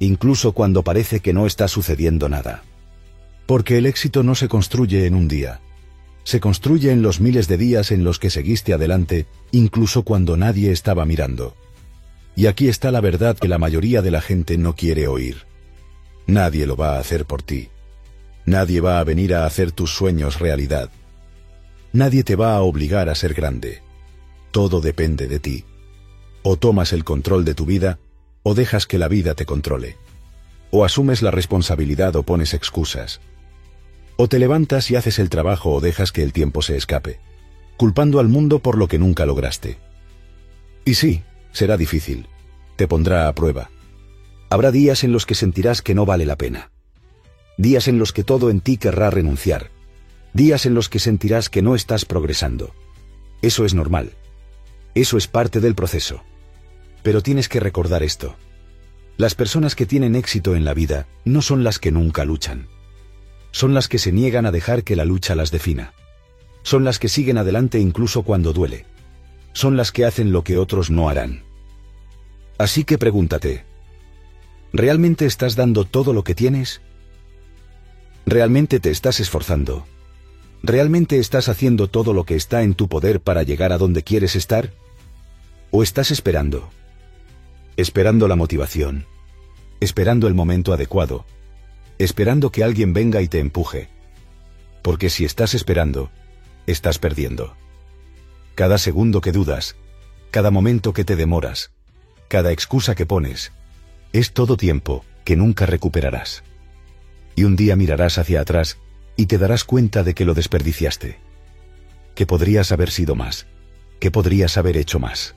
incluso cuando parece que no está sucediendo nada. Porque el éxito no se construye en un día. Se construye en los miles de días en los que seguiste adelante, incluso cuando nadie estaba mirando. Y aquí está la verdad que la mayoría de la gente no quiere oír. Nadie lo va a hacer por ti. Nadie va a venir a hacer tus sueños realidad. Nadie te va a obligar a ser grande. Todo depende de ti. O tomas el control de tu vida, o dejas que la vida te controle. O asumes la responsabilidad o pones excusas. O te levantas y haces el trabajo o dejas que el tiempo se escape, culpando al mundo por lo que nunca lograste. Y sí, será difícil. Te pondrá a prueba. Habrá días en los que sentirás que no vale la pena. Días en los que todo en ti querrá renunciar. Días en los que sentirás que no estás progresando. Eso es normal. Eso es parte del proceso. Pero tienes que recordar esto. Las personas que tienen éxito en la vida no son las que nunca luchan. Son las que se niegan a dejar que la lucha las defina. Son las que siguen adelante incluso cuando duele. Son las que hacen lo que otros no harán. Así que pregúntate, ¿realmente estás dando todo lo que tienes? ¿Realmente te estás esforzando? ¿Realmente estás haciendo todo lo que está en tu poder para llegar a donde quieres estar? ¿O estás esperando? Esperando la motivación. Esperando el momento adecuado. Esperando que alguien venga y te empuje. Porque si estás esperando, estás perdiendo. Cada segundo que dudas, cada momento que te demoras, cada excusa que pones, es todo tiempo que nunca recuperarás. Y un día mirarás hacia atrás y te darás cuenta de que lo desperdiciaste. Que podrías haber sido más, que podrías haber hecho más.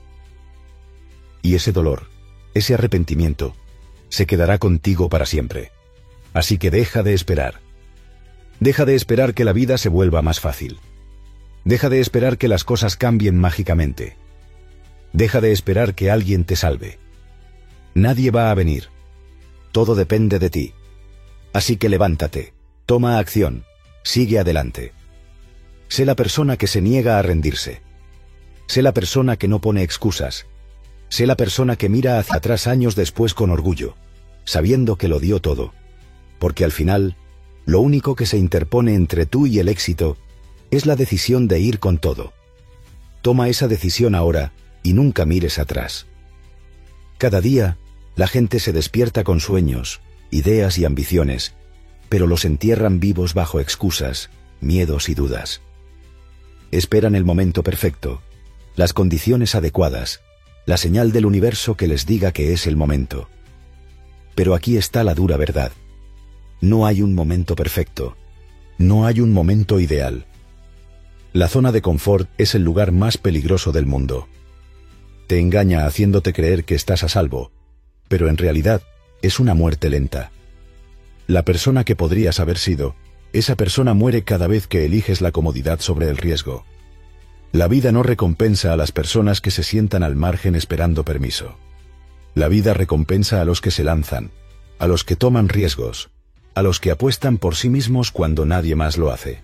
Y ese dolor, ese arrepentimiento, se quedará contigo para siempre. Así que deja de esperar. Deja de esperar que la vida se vuelva más fácil. Deja de esperar que las cosas cambien mágicamente. Deja de esperar que alguien te salve. Nadie va a venir. Todo depende de ti. Así que levántate, toma acción, sigue adelante. Sé la persona que se niega a rendirse. Sé la persona que no pone excusas. Sé la persona que mira hacia atrás años después con orgullo, sabiendo que lo dio todo. Porque al final, lo único que se interpone entre tú y el éxito es la decisión de ir con todo. Toma esa decisión ahora y nunca mires atrás. Cada día, la gente se despierta con sueños, ideas y ambiciones, pero los entierran vivos bajo excusas, miedos y dudas. Esperan el momento perfecto, las condiciones adecuadas, la señal del universo que les diga que es el momento. Pero aquí está la dura verdad. No hay un momento perfecto. No hay un momento ideal. La zona de confort es el lugar más peligroso del mundo. Te engaña haciéndote creer que estás a salvo, pero en realidad es una muerte lenta. La persona que podrías haber sido, esa persona muere cada vez que eliges la comodidad sobre el riesgo. La vida no recompensa a las personas que se sientan al margen esperando permiso. La vida recompensa a los que se lanzan, a los que toman riesgos, a los que apuestan por sí mismos cuando nadie más lo hace.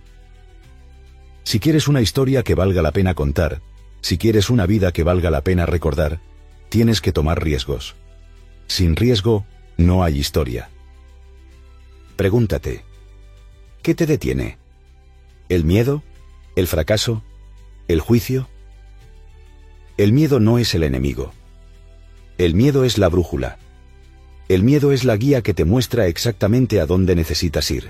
Si quieres una historia que valga la pena contar, si quieres una vida que valga la pena recordar, tienes que tomar riesgos. Sin riesgo, no hay historia. Pregúntate, ¿qué te detiene? ¿El miedo? ¿El fracaso? ¿El juicio? El miedo no es el enemigo. El miedo es la brújula. El miedo es la guía que te muestra exactamente a dónde necesitas ir.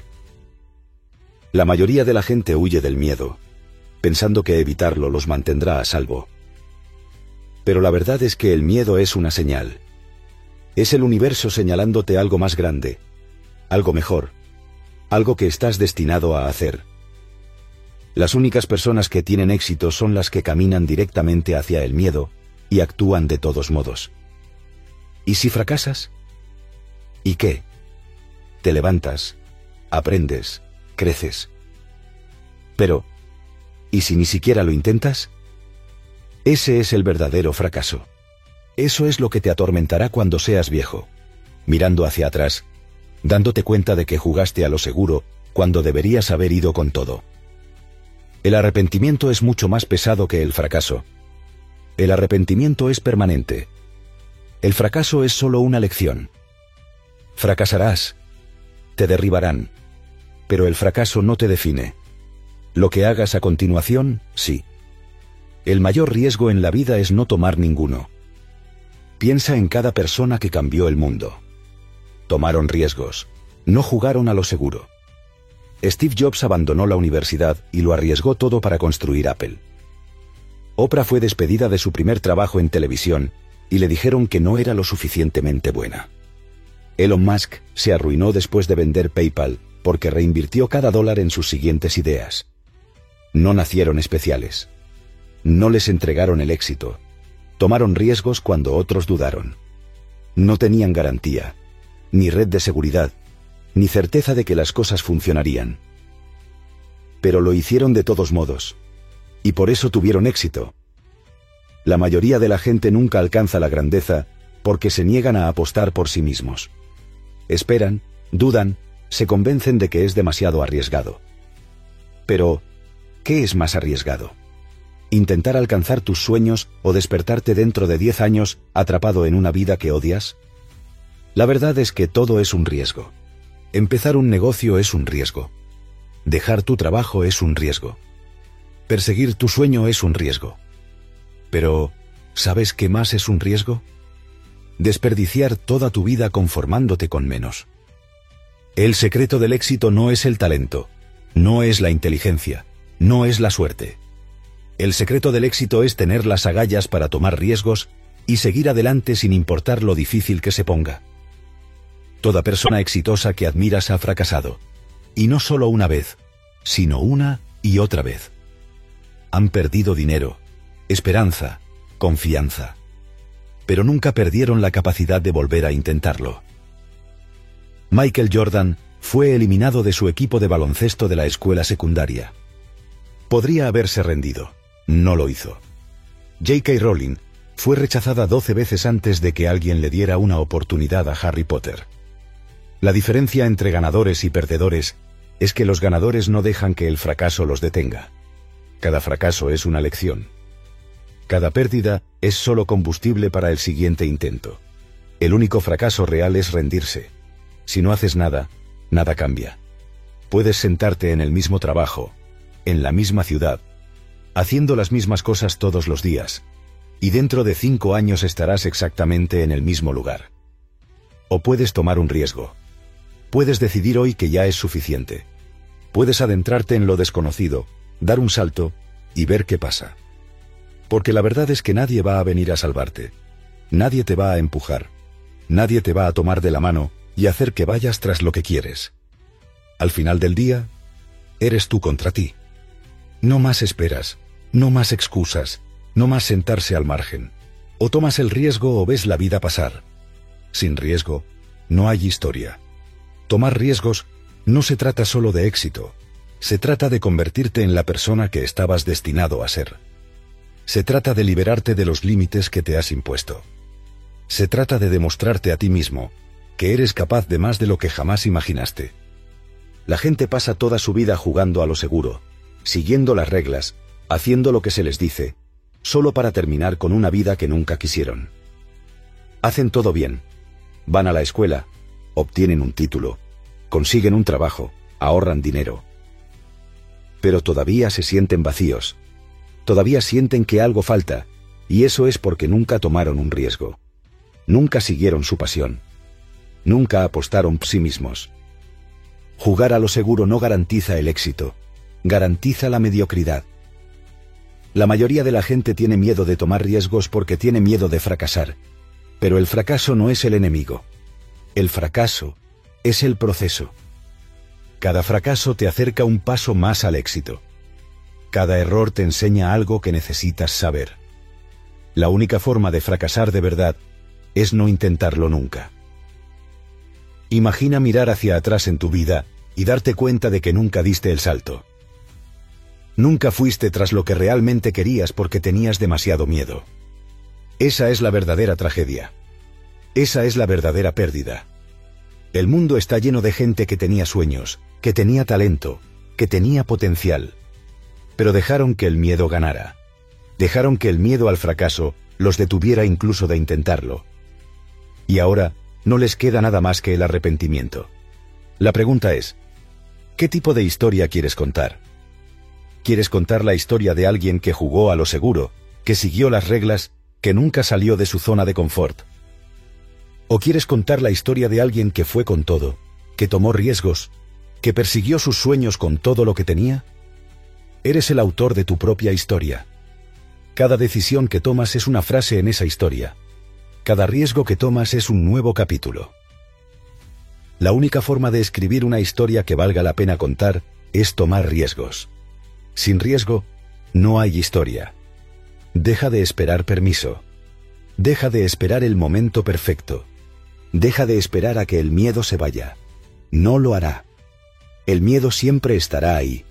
La mayoría de la gente huye del miedo, pensando que evitarlo los mantendrá a salvo. Pero la verdad es que el miedo es una señal. Es el universo señalándote algo más grande, algo mejor, algo que estás destinado a hacer. Las únicas personas que tienen éxito son las que caminan directamente hacia el miedo y actúan de todos modos. ¿Y si fracasas? ¿Y qué? Te levantas, aprendes, creces. Pero, ¿y si ni siquiera lo intentas? Ese es el verdadero fracaso. Eso es lo que te atormentará cuando seas viejo, mirando hacia atrás, dándote cuenta de que jugaste a lo seguro cuando deberías haber ido con todo. El arrepentimiento es mucho más pesado que el fracaso. El arrepentimiento es permanente. El fracaso es solo una lección. Fracasarás. Te derribarán. Pero el fracaso no te define. Lo que hagas a continuación, sí. El mayor riesgo en la vida es no tomar ninguno. Piensa en cada persona que cambió el mundo. Tomaron riesgos. No jugaron a lo seguro. Steve Jobs abandonó la universidad y lo arriesgó todo para construir Apple. Oprah fue despedida de su primer trabajo en televisión y le dijeron que no era lo suficientemente buena. Elon Musk se arruinó después de vender PayPal porque reinvirtió cada dólar en sus siguientes ideas. No nacieron especiales. No les entregaron el éxito. Tomaron riesgos cuando otros dudaron. No tenían garantía, ni red de seguridad, ni certeza de que las cosas funcionarían. Pero lo hicieron de todos modos. Y por eso tuvieron éxito. La mayoría de la gente nunca alcanza la grandeza porque se niegan a apostar por sí mismos. Esperan, dudan, se convencen de que es demasiado arriesgado. Pero, ¿qué es más arriesgado? ¿Intentar alcanzar tus sueños o despertarte dentro de diez años atrapado en una vida que odias? La verdad es que todo es un riesgo. Empezar un negocio es un riesgo. Dejar tu trabajo es un riesgo. Perseguir tu sueño es un riesgo. Pero, ¿sabes qué más es un riesgo? Desperdiciar toda tu vida conformándote con menos. El secreto del éxito no es el talento, no es la inteligencia, no es la suerte. El secreto del éxito es tener las agallas para tomar riesgos y seguir adelante sin importar lo difícil que se ponga. Toda persona exitosa que admiras ha fracasado. Y no solo una vez, sino una y otra vez. Han perdido dinero, esperanza, confianza. Pero nunca perdieron la capacidad de volver a intentarlo. Michael Jordan fue eliminado de su equipo de baloncesto de la escuela secundaria. Podría haberse rendido. No lo hizo. J K Rowling fue rechazada doce veces antes de que alguien le diera una oportunidad a Harry Potter. La diferencia entre ganadores y perdedores es que los ganadores no dejan que el fracaso los detenga. Cada fracaso es una lección. Cada pérdida es solo combustible para el siguiente intento. El único fracaso real es rendirse. Si no haces nada, nada cambia. Puedes sentarte en el mismo trabajo, en la misma ciudad, haciendo las mismas cosas todos los días, y dentro de cinco años estarás exactamente en el mismo lugar. O puedes tomar un riesgo. Puedes decidir hoy que ya es suficiente. Puedes adentrarte en lo desconocido, dar un salto y ver qué pasa. Porque la verdad es que nadie va a venir a salvarte. Nadie te va a empujar. Nadie te va a tomar de la mano y hacer que vayas tras lo que quieres. Al final del día, eres tú contra ti. No más esperas, no más excusas, no más sentarse al margen. O tomas el riesgo o ves la vida pasar. Sin riesgo, no hay historia. Tomar riesgos no se trata solo de éxito, se trata de convertirte en la persona que estabas destinado a ser. Se trata de liberarte de los límites que te has impuesto. Se trata de demostrarte a ti mismo que eres capaz de más de lo que jamás imaginaste. La gente pasa toda su vida jugando a lo seguro, siguiendo las reglas, haciendo lo que se les dice, solo para terminar con una vida que nunca quisieron. Hacen todo bien. Van a la escuela, obtienen un título, consiguen un trabajo, ahorran dinero. Pero todavía se sienten vacíos. Todavía sienten que algo falta, y eso es porque nunca tomaron un riesgo. Nunca siguieron su pasión. Nunca apostaron por sí mismos. Jugar a lo seguro no garantiza el éxito, garantiza la mediocridad. La mayoría de la gente tiene miedo de tomar riesgos porque tiene miedo de fracasar. Pero el fracaso no es el enemigo. El fracaso es el proceso. Cada fracaso te acerca un paso más al éxito. Cada error te enseña algo que necesitas saber. La única forma de fracasar de verdad es no intentarlo nunca. Imagina mirar hacia atrás en tu vida y darte cuenta de que nunca diste el salto. Nunca fuiste tras lo que realmente querías porque tenías demasiado miedo. Esa es la verdadera tragedia. Esa es la verdadera pérdida. El mundo está lleno de gente que tenía sueños, que tenía talento, que tenía potencial. Pero dejaron que el miedo ganara. Dejaron que el miedo al fracaso los detuviera incluso de intentarlo. Y ahora, no les queda nada más que el arrepentimiento. La pregunta es, ¿qué tipo de historia quieres contar? ¿Quieres contar la historia de alguien que jugó a lo seguro, que siguió las reglas, que nunca salió de su zona de confort? ¿O quieres contar la historia de alguien que fue con todo, que tomó riesgos, que persiguió sus sueños con todo lo que tenía? Eres el autor de tu propia historia. Cada decisión que tomas es una frase en esa historia. Cada riesgo que tomas es un nuevo capítulo. La única forma de escribir una historia que valga la pena contar es tomar riesgos. Sin riesgo, no hay historia. Deja de esperar permiso. Deja de esperar el momento perfecto. Deja de esperar a que el miedo se vaya. No lo hará. El miedo siempre estará ahí.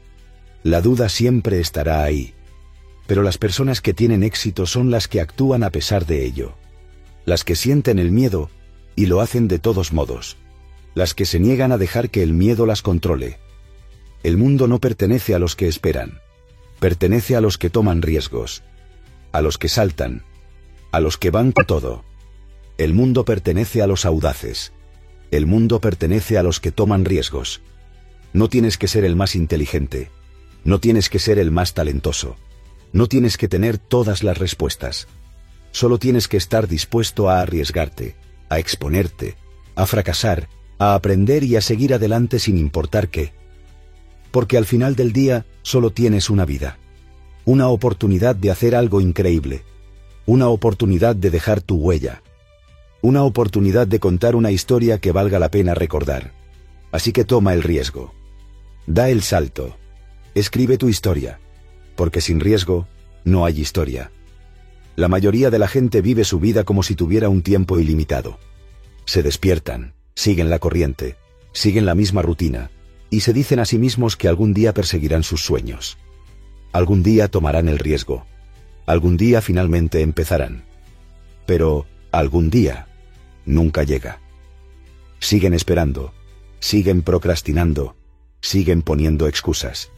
La duda siempre estará ahí. Pero las personas que tienen éxito son las que actúan a pesar de ello. Las que sienten el miedo y lo hacen de todos modos. Las que se niegan a dejar que el miedo las controle. El mundo no pertenece a los que esperan. Pertenece a los que toman riesgos. A los que saltan. A los que van con todo. El mundo pertenece a los audaces. El mundo pertenece a los que toman riesgos. No tienes que ser el más inteligente. No tienes que ser el más talentoso. No tienes que tener todas las respuestas. Solo tienes que estar dispuesto a arriesgarte, a exponerte, a fracasar, a aprender y a seguir adelante sin importar qué. Porque al final del día, solo tienes una vida. Una oportunidad de hacer algo increíble. Una oportunidad de dejar tu huella. Una oportunidad de contar una historia que valga la pena recordar. Así que toma el riesgo. Da el salto. Escribe tu historia. Porque sin riesgo, no hay historia. La mayoría de la gente vive su vida como si tuviera un tiempo ilimitado. Se despiertan, siguen la corriente, siguen la misma rutina, y se dicen a sí mismos que algún día perseguirán sus sueños. Algún día tomarán el riesgo. Algún día finalmente empezarán. Pero, algún día, nunca llega. Siguen esperando, siguen procrastinando, siguen poniendo excusas.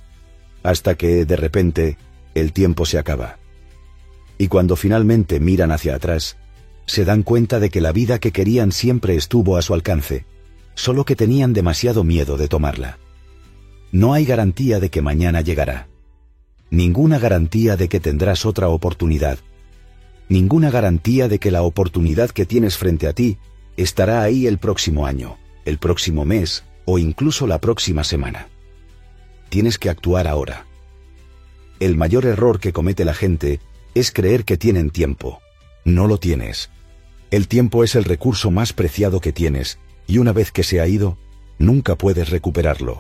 Hasta que, de repente, el tiempo se acaba. Y cuando finalmente miran hacia atrás, se dan cuenta de que la vida que querían siempre estuvo a su alcance, solo que tenían demasiado miedo de tomarla. No hay garantía de que mañana llegará. Ninguna garantía de que tendrás otra oportunidad. Ninguna garantía de que la oportunidad que tienes frente a ti estará ahí el próximo año, el próximo mes o incluso la próxima semana. Tienes que actuar ahora. El mayor error que comete la gente es creer que tienen tiempo. No lo tienes. El tiempo es el recurso más preciado que tienes, y una vez que se ha ido, nunca puedes recuperarlo.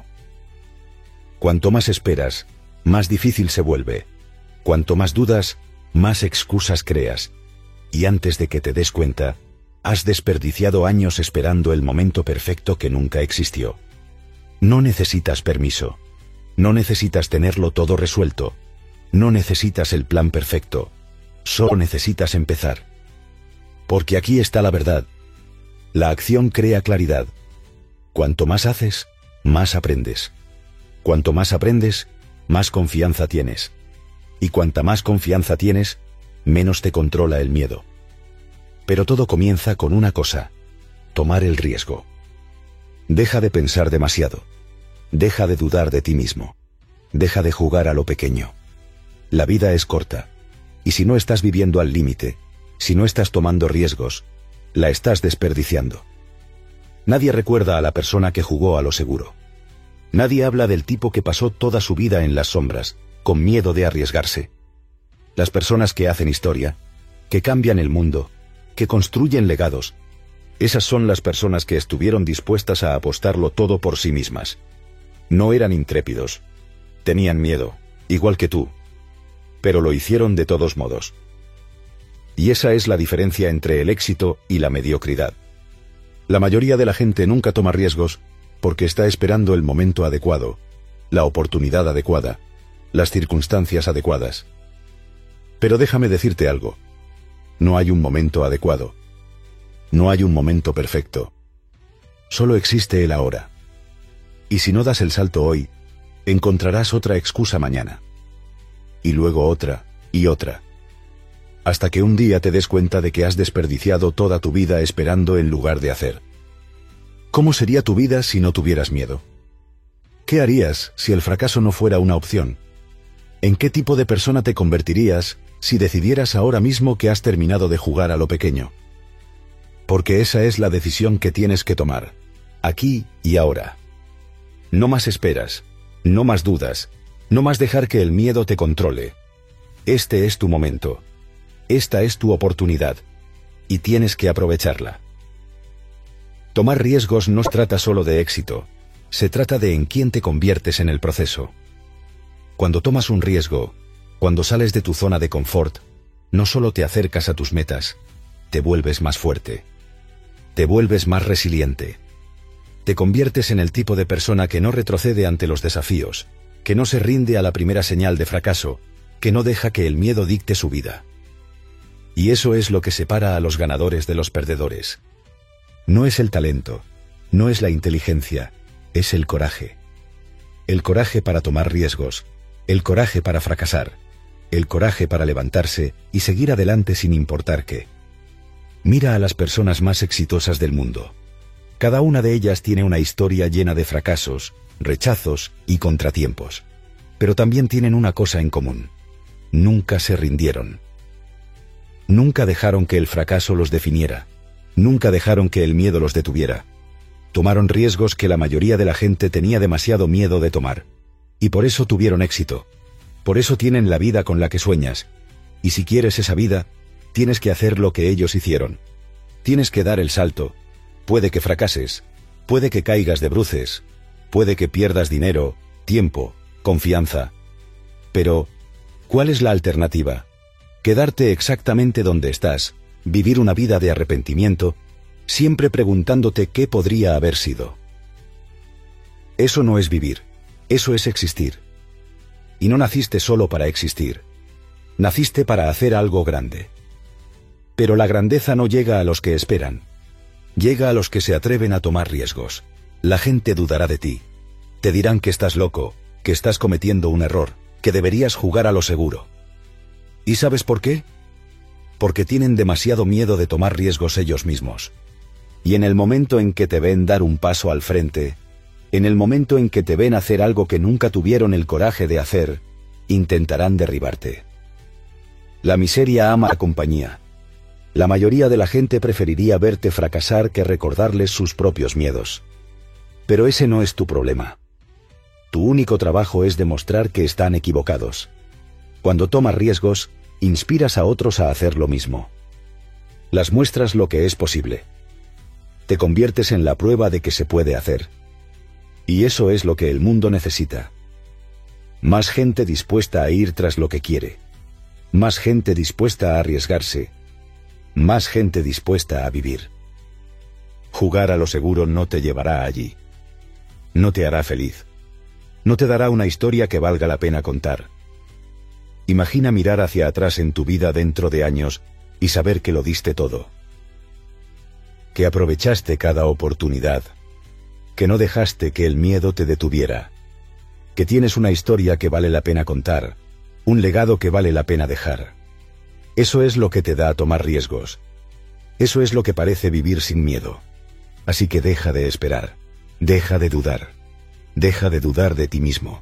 Cuanto más esperas, más difícil se vuelve. Cuanto más dudas, más excusas creas. Y antes de que te des cuenta, has desperdiciado años esperando el momento perfecto que nunca existió. No necesitas permiso. No necesitas tenerlo todo resuelto. No necesitas el plan perfecto. Solo necesitas empezar. Porque aquí está la verdad. La acción crea claridad. Cuanto más haces, más aprendes. Cuanto más aprendes, más confianza tienes. Y cuanta más confianza tienes, menos te controla el miedo. Pero todo comienza con una cosa: tomar el riesgo. Deja de pensar demasiado. Deja de dudar de ti mismo. Deja de jugar a lo pequeño. La vida es corta. Y si no estás viviendo al límite, si no estás tomando riesgos, la estás desperdiciando. Nadie recuerda a la persona que jugó a lo seguro. Nadie habla del tipo que pasó toda su vida en las sombras, con miedo de arriesgarse. Las personas que hacen historia, que cambian el mundo, que construyen legados, esas son las personas que estuvieron dispuestas a apostarlo todo por sí mismas. No eran intrépidos. Tenían miedo, igual que tú. Pero lo hicieron de todos modos. Y esa es la diferencia entre el éxito y la mediocridad. La mayoría de la gente nunca toma riesgos porque está esperando el momento adecuado, la oportunidad adecuada, las circunstancias adecuadas. Pero déjame decirte algo. No hay un momento adecuado. No hay un momento perfecto. Solo existe el ahora. Y si no das el salto hoy, encontrarás otra excusa mañana. Y luego otra, y otra. hasta que un día te des cuenta de que has desperdiciado toda tu vida esperando en lugar de hacer. ¿Cómo sería tu vida si no tuvieras miedo? ¿Qué harías si el fracaso no fuera una opción? ¿En qué tipo de persona te convertirías si decidieras ahora mismo que has terminado de jugar a lo pequeño? Porque esa es la decisión que tienes que tomar, aquí y ahora. No más esperas, no más dudas, no más dejar que el miedo te controle. Este es tu momento. Esta es tu oportunidad. Y tienes que aprovecharla. Tomar riesgos no se trata solo de éxito, se trata de en quién te conviertes en el proceso. Cuando tomas un riesgo, cuando sales de tu zona de confort, no solo te acercas a tus metas, te vuelves más fuerte. Te vuelves más resiliente. Te conviertes en el tipo de persona que no retrocede ante los desafíos, que no se rinde a la primera señal de fracaso, que no deja que el miedo dicte su vida. Y eso es lo que separa a los ganadores de los perdedores. No es el talento, no es la inteligencia, es el coraje. El coraje para tomar riesgos, el coraje para fracasar, el coraje para levantarse y seguir adelante sin importar qué. Mira a las personas más exitosas del mundo. Cada una de ellas tiene una historia llena de fracasos, rechazos y contratiempos. Pero también tienen una cosa en común. Nunca se rindieron. Nunca dejaron que el fracaso los definiera. Nunca dejaron que el miedo los detuviera. Tomaron riesgos que la mayoría de la gente tenía demasiado miedo de tomar. Y por eso tuvieron éxito. Por eso tienen la vida con la que sueñas. Y si quieres esa vida, tienes que hacer lo que ellos hicieron. Tienes que dar el salto. Puede que fracases, puede que caigas de bruces, puede que pierdas dinero, tiempo, confianza. Pero, ¿cuál es la alternativa? Quedarte exactamente donde estás, vivir una vida de arrepentimiento, siempre preguntándote qué podría haber sido. Eso no es vivir, eso es existir. Y no naciste solo para existir. Naciste para hacer algo grande. Pero la grandeza no llega a los que esperan. Llega a los que se atreven a tomar riesgos. La gente dudará de ti. Te dirán que estás loco, que estás cometiendo un error, que deberías jugar a lo seguro. ¿Y sabes por qué? Porque tienen demasiado miedo de tomar riesgos ellos mismos. Y en el momento en que te ven dar un paso al frente, en el momento en que te ven hacer algo que nunca tuvieron el coraje de hacer, intentarán derribarte. La miseria ama la compañía. La mayoría de la gente preferiría verte fracasar que recordarles sus propios miedos. Pero ese no es tu problema. Tu único trabajo es demostrar que están equivocados. Cuando tomas riesgos, inspiras a otros a hacer lo mismo. Las muestras lo que es posible. Te conviertes en la prueba de que se puede hacer. Y eso es lo que el mundo necesita. Más gente dispuesta a ir tras lo que quiere. Más gente dispuesta a arriesgarse. Más gente dispuesta a vivir. Jugar a lo seguro no te llevará allí. No te hará feliz. No te dará una historia que valga la pena contar. Imagina mirar hacia atrás en tu vida dentro de años y saber que lo diste todo. Que aprovechaste cada oportunidad. Que no dejaste que el miedo te detuviera. Que tienes una historia que vale la pena contar. Un legado que vale la pena dejar. Eso es lo que te da a tomar riesgos. Eso es lo que parece vivir sin miedo. Así que deja de esperar. Deja de dudar. Deja de dudar de ti mismo.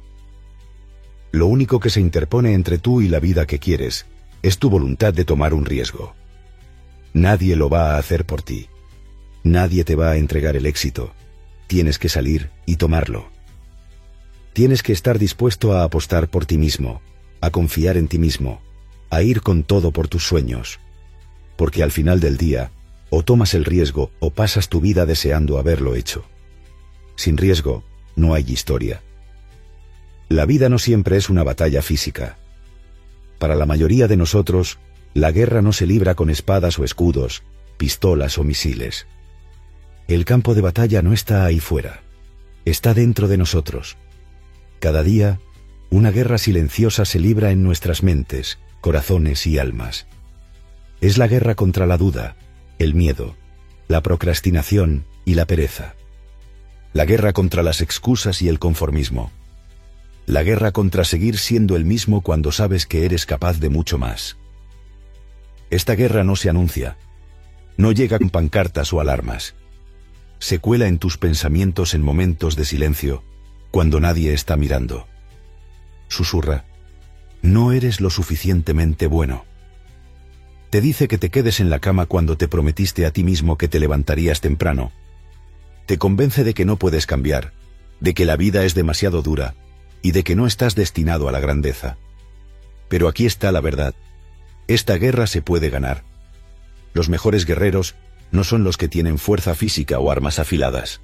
Lo único que se interpone entre tú y la vida que quieres es tu voluntad de tomar un riesgo. Nadie lo va a hacer por ti. Nadie te va a entregar el éxito. Tienes que salir y tomarlo. Tienes que estar dispuesto a apostar por ti mismo, a confiar en ti mismo, a ir con todo por tus sueños. Porque al final del día, o tomas el riesgo o pasas tu vida deseando haberlo hecho. Sin riesgo, no hay historia. La vida no siempre es una batalla física. Para la mayoría de nosotros, la guerra no se libra con espadas o escudos, pistolas o misiles. El campo de batalla no está ahí fuera. Está dentro de nosotros. Cada día, una guerra silenciosa se libra en nuestras mentes, corazones y almas. Es la guerra contra la duda, el miedo, la procrastinación y la pereza. La guerra contra las excusas y el conformismo. La guerra contra seguir siendo el mismo cuando sabes que eres capaz de mucho más. Esta guerra no se anuncia. No llega con pancartas o alarmas. Se cuela en tus pensamientos en momentos de silencio, cuando nadie está mirando. Susurra: no eres lo suficientemente bueno. Te dice que te quedes en la cama cuando te prometiste a ti mismo que te levantarías temprano. Te convence de que no puedes cambiar, de que la vida es demasiado dura y de que no estás destinado a la grandeza. Pero aquí está la verdad. Esta guerra se puede ganar. Los mejores guerreros no son los que tienen fuerza física o armas afiladas.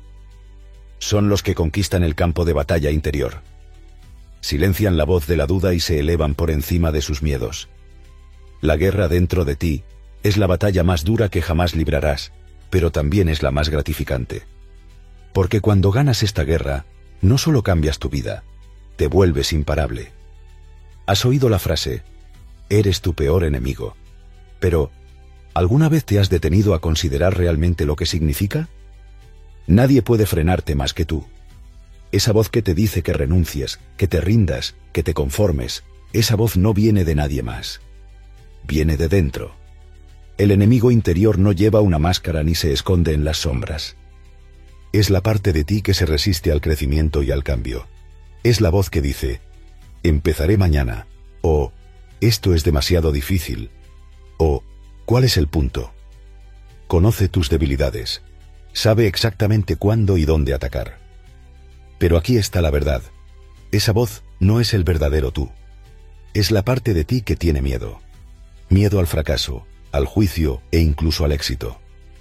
Son los que conquistan el campo de batalla interior. Silencian la voz de la duda y se elevan por encima de sus miedos. La guerra dentro de ti es la batalla más dura que jamás librarás, pero también es la más gratificante. Porque cuando ganas esta guerra, no solo cambias tu vida, te vuelves imparable. ¿Has oído la frase: eres tu peor enemigo? Pero, ¿alguna vez te has detenido a considerar realmente lo que significa? Nadie puede frenarte más que tú. Esa voz que te dice que renuncies, que te rindas, que te conformes, esa voz no viene de nadie más. Viene de dentro. El enemigo interior no lleva una máscara ni se esconde en las sombras. Es la parte de ti que se resiste al crecimiento y al cambio. Es la voz que dice: empezaré mañana, o esto es demasiado difícil, o ¿cuál es el punto? Conoce tus debilidades. Sabe exactamente cuándo y dónde atacar. Pero aquí está la verdad. Esa voz no es el verdadero tú. Es la parte de ti que tiene miedo. Miedo al fracaso, al juicio e incluso al éxito.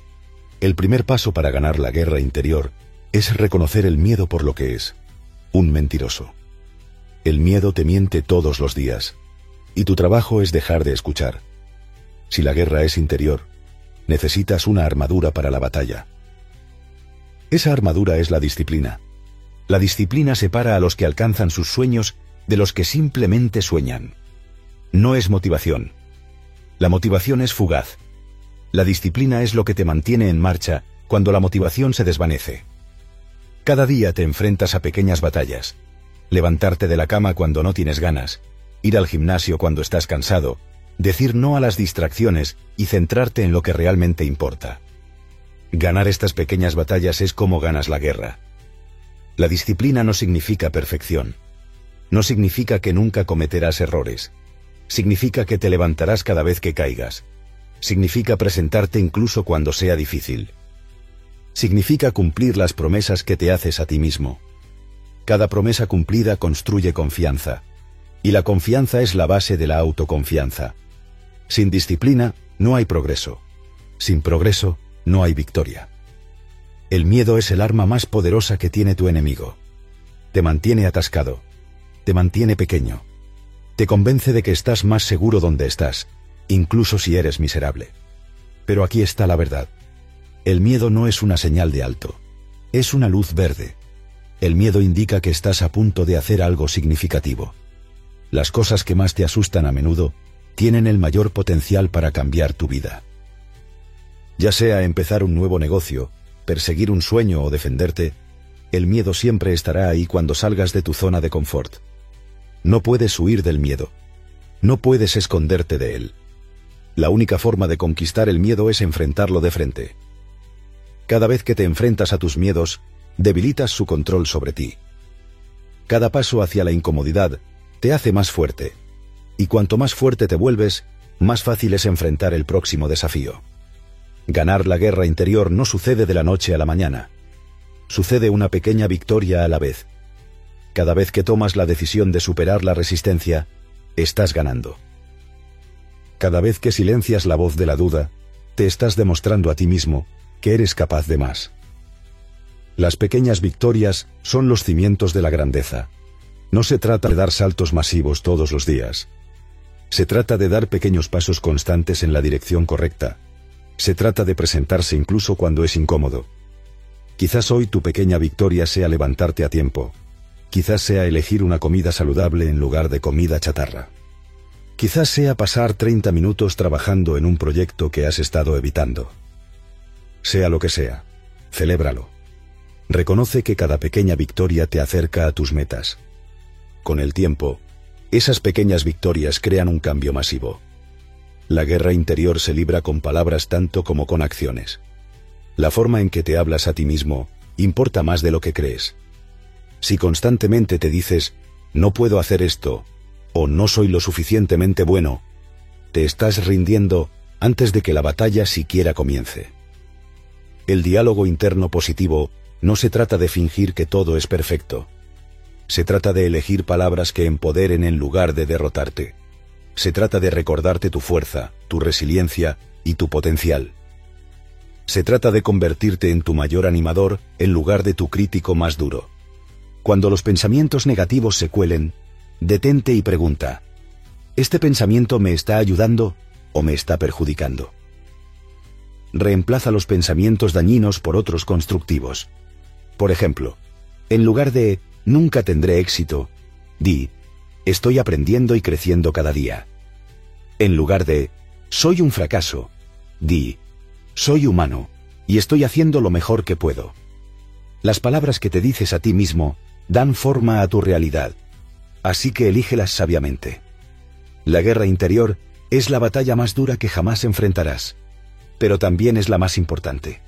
El primer paso para ganar la guerra interior es reconocer el miedo por lo que es: un mentiroso. El miedo te miente todos los días, y tu trabajo es dejar de escuchar. Si la guerra es interior, necesitas una armadura para la batalla. Esa armadura es la disciplina. La disciplina separa a los que alcanzan sus sueños de los que simplemente sueñan. No es motivación. La motivación es fugaz. La disciplina es lo que te mantiene en marcha cuando la motivación se desvanece. Cada día te enfrentas a pequeñas batallas. Levantarte de la cama cuando no tienes ganas, ir al gimnasio cuando estás cansado, decir no a las distracciones y centrarte en lo que realmente importa. Ganar estas pequeñas batallas es como ganas la guerra. La disciplina no significa perfección. No significa que nunca cometerás errores. Significa que te levantarás cada vez que caigas. Significa presentarte incluso cuando sea difícil. Significa cumplir las promesas que te haces a ti mismo. Cada promesa cumplida construye confianza. Y la confianza es la base de la autoconfianza. Sin disciplina, no hay progreso. Sin progreso, no hay victoria. El miedo es el arma más poderosa que tiene tu enemigo. Te mantiene atascado. Te mantiene pequeño. Te convence de que estás más seguro donde estás, incluso si eres miserable. Pero aquí está la verdad. El miedo no es una señal de alto. Es una luz verde. El miedo indica que estás a punto de hacer algo significativo. Las cosas que más te asustan a menudo tienen el mayor potencial para cambiar tu vida. Ya sea empezar un nuevo negocio, perseguir un sueño o defenderte, el miedo siempre estará ahí cuando salgas de tu zona de confort. No puedes huir del miedo. No puedes esconderte de él. La única forma de conquistar el miedo es enfrentarlo de frente. Cada vez que te enfrentas a tus miedos, debilitas su control sobre ti. Cada paso hacia la incomodidad te hace más fuerte. Y cuanto más fuerte te vuelves, más fácil es enfrentar el próximo desafío. Ganar la guerra interior no sucede de la noche a la mañana. Sucede una pequeña victoria a la vez. Cada vez que tomas la decisión de superar la resistencia, estás ganando. Cada vez que silencias la voz de la duda, te estás demostrando a ti mismo que eres capaz de más. Las pequeñas victorias son los cimientos de la grandeza. No se trata de dar saltos masivos todos los días. Se trata de dar pequeños pasos constantes en la dirección correcta. Se trata de presentarse incluso cuando es incómodo. Quizás hoy tu pequeña victoria sea levantarte a tiempo. Quizás sea elegir una comida saludable en lugar de comida chatarra. Quizás sea pasar treinta minutos trabajando en un proyecto que has estado evitando. Sea lo que sea, celébralo. Reconoce que cada pequeña victoria te acerca a tus metas. Con el tiempo, esas pequeñas victorias crean un cambio masivo. La guerra interior se libra con palabras tanto como con acciones. La forma en que te hablas a ti mismo importa más de lo que crees. Si constantemente te dices, no puedo hacer esto, o no soy lo suficientemente bueno, te estás rindiendo antes de que la batalla siquiera comience. El diálogo interno positivo no se trata de fingir que todo es perfecto. Se trata de elegir palabras que empoderen en lugar de derrotarte. Se trata de recordarte tu fuerza, tu resiliencia y tu potencial. Se trata de convertirte en tu mayor animador en lugar de tu crítico más duro. Cuando los pensamientos negativos se cuelen, detente y pregunta, ¿este pensamiento me está ayudando o me está perjudicando? Reemplaza los pensamientos dañinos por otros constructivos. Por ejemplo, en lugar de nunca tendré éxito, di, estoy aprendiendo y creciendo cada día. En lugar de soy un fracaso, di, soy humano y estoy haciendo lo mejor que puedo. Las palabras que te dices a ti mismo dan forma a tu realidad, así que elígelas sabiamente. La guerra interior es la batalla más dura que jamás enfrentarás, pero también es la más importante.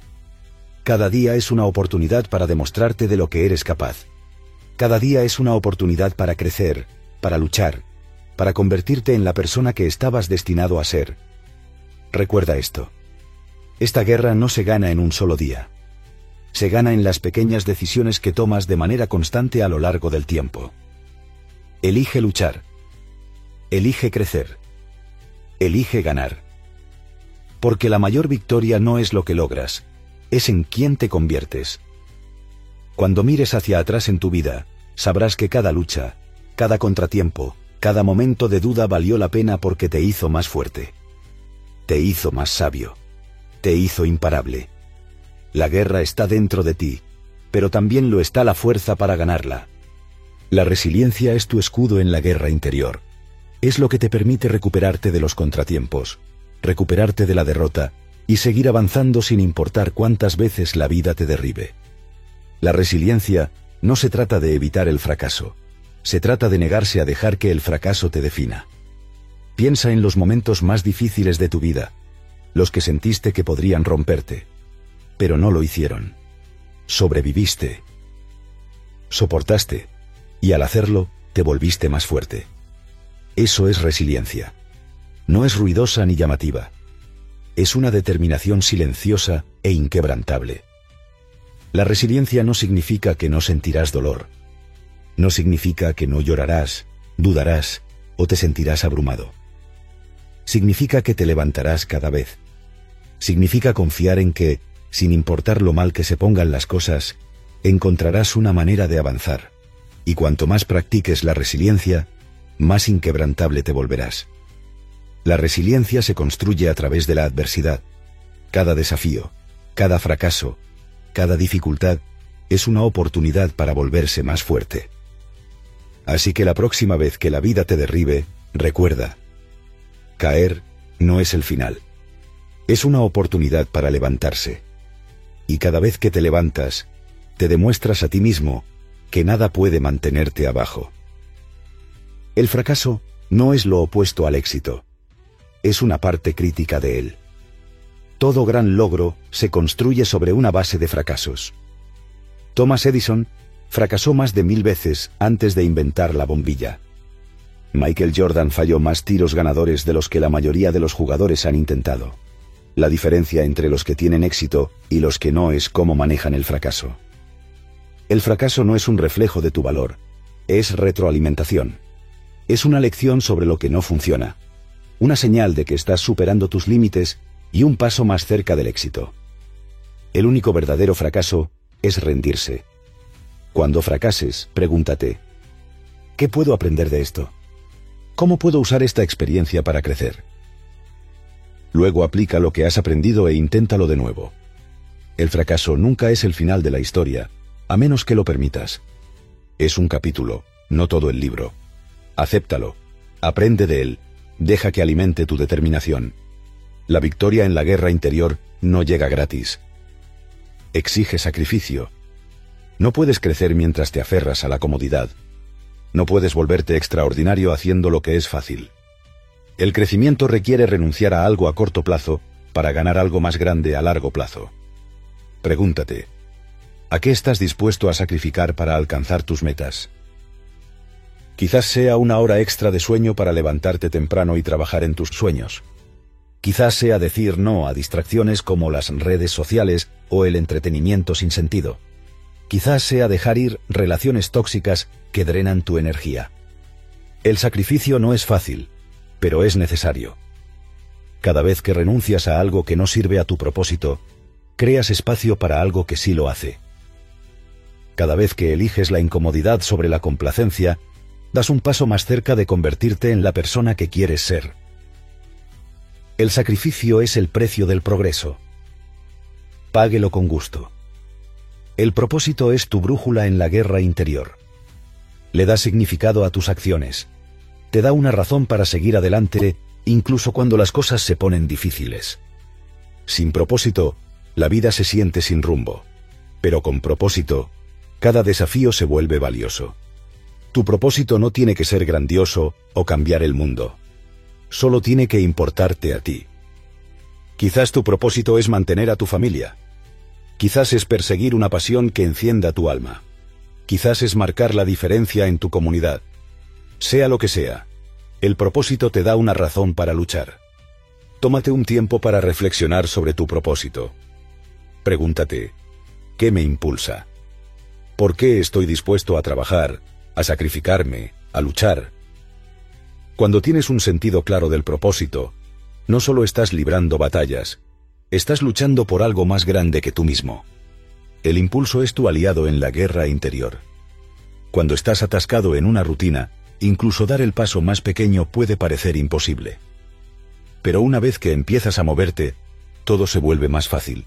Cada día es una oportunidad para demostrarte de lo que eres capaz. Cada día es una oportunidad para crecer, para luchar, para convertirte en la persona que estabas destinado a ser. Recuerda esto. Esta guerra no se gana en un solo día. Se gana en las pequeñas decisiones que tomas de manera constante a lo largo del tiempo. Elige luchar. Elige crecer. Elige ganar. Porque la mayor victoria no es lo que logras, es en quién te conviertes. Cuando mires hacia atrás en tu vida, sabrás que cada lucha, cada contratiempo, cada momento de duda valió la pena porque te hizo más fuerte. Te hizo más sabio. Te hizo imparable. La guerra está dentro de ti, pero también lo está la fuerza para ganarla. La resiliencia es tu escudo en la guerra interior. Es lo que te permite recuperarte de los contratiempos, recuperarte de la derrota y seguir avanzando sin importar cuántas veces la vida te derribe. La resiliencia no se trata de evitar el fracaso, se trata de negarse a dejar que el fracaso te defina. Piensa en los momentos más difíciles de tu vida, los que sentiste que podrían romperte, pero no lo hicieron. Sobreviviste, soportaste, y al hacerlo, te volviste más fuerte. Eso es resiliencia. No es ruidosa ni llamativa. Es una determinación silenciosa e inquebrantable. La resiliencia no significa que no sentirás dolor. No significa que no llorarás, dudarás o te sentirás abrumado. Significa que te levantarás cada vez. Significa confiar en que, sin importar lo mal que se pongan las cosas, encontrarás una manera de avanzar. Y cuanto más practiques la resiliencia, más inquebrantable te volverás. La resiliencia se construye a través de la adversidad. Cada desafío, cada fracaso, cada dificultad es una oportunidad para volverse más fuerte. Así que la próxima vez que la vida te derribe, recuerda, caer no es el final. Es una oportunidad para levantarse. Y cada vez que te levantas, te demuestras a ti mismo que nada puede mantenerte abajo. El fracaso no es lo opuesto al éxito. Es una parte crítica de él. Todo gran logro se construye sobre una base de fracasos. Thomas Edison fracasó más de mil veces antes de inventar la bombilla. Michael Jordan falló más tiros ganadores de los que la mayoría de los jugadores han intentado. La diferencia entre los que tienen éxito y los que no es cómo manejan el fracaso. El fracaso no es un reflejo de tu valor, es retroalimentación. Es una lección sobre lo que no funciona, una señal de que estás superando tus límites y un paso más cerca del éxito. El único verdadero fracaso es rendirse. Cuando fracases, pregúntate, ¿qué puedo aprender de esto? ¿Cómo puedo usar esta experiencia para crecer? Luego aplica lo que has aprendido e inténtalo de nuevo. El fracaso nunca es el final de la historia, a menos que lo permitas. Es un capítulo, no todo el libro. Acéptalo, aprende de él, deja que alimente tu determinación. La victoria en la guerra interior no llega gratis. Exige sacrificio. No puedes crecer mientras te aferras a la comodidad. No puedes volverte extraordinario haciendo lo que es fácil. El crecimiento requiere renunciar a algo a corto plazo para ganar algo más grande a largo plazo. Pregúntate, ¿a qué estás dispuesto a sacrificar para alcanzar tus metas? Quizás sea una hora extra de sueño para levantarte temprano y trabajar en tus sueños. Quizás sea decir no a distracciones como las redes sociales o el entretenimiento sin sentido. Quizás sea dejar ir relaciones tóxicas que drenan tu energía. El sacrificio no es fácil, pero es necesario. Cada vez que renuncias a algo que no sirve a tu propósito, creas espacio para algo que sí lo hace. Cada vez que eliges la incomodidad sobre la complacencia, das un paso más cerca de convertirte en la persona que quieres ser. El sacrificio es el precio del progreso. Páguelo con gusto. El propósito es tu brújula en la guerra interior. Le da significado a tus acciones. Te da una razón para seguir adelante, incluso cuando las cosas se ponen difíciles. Sin propósito, la vida se siente sin rumbo. Pero con propósito, cada desafío se vuelve valioso. Tu propósito no tiene que ser grandioso o cambiar el mundo. Solo tiene que importarte a ti. Quizás tu propósito es mantener a tu familia. Quizás es perseguir una pasión que encienda tu alma. Quizás es marcar la diferencia en tu comunidad. Sea lo que sea, el propósito te da una razón para luchar. Tómate un tiempo para reflexionar sobre tu propósito. Pregúntate, ¿qué me impulsa? ¿Por qué estoy dispuesto a trabajar, a sacrificarme, a luchar? Cuando tienes un sentido claro del propósito, no solo estás librando batallas, estás luchando por algo más grande que tú mismo. El impulso es tu aliado en la guerra interior. Cuando estás atascado en una rutina, incluso dar el paso más pequeño puede parecer imposible. Pero una vez que empiezas a moverte, todo se vuelve más fácil.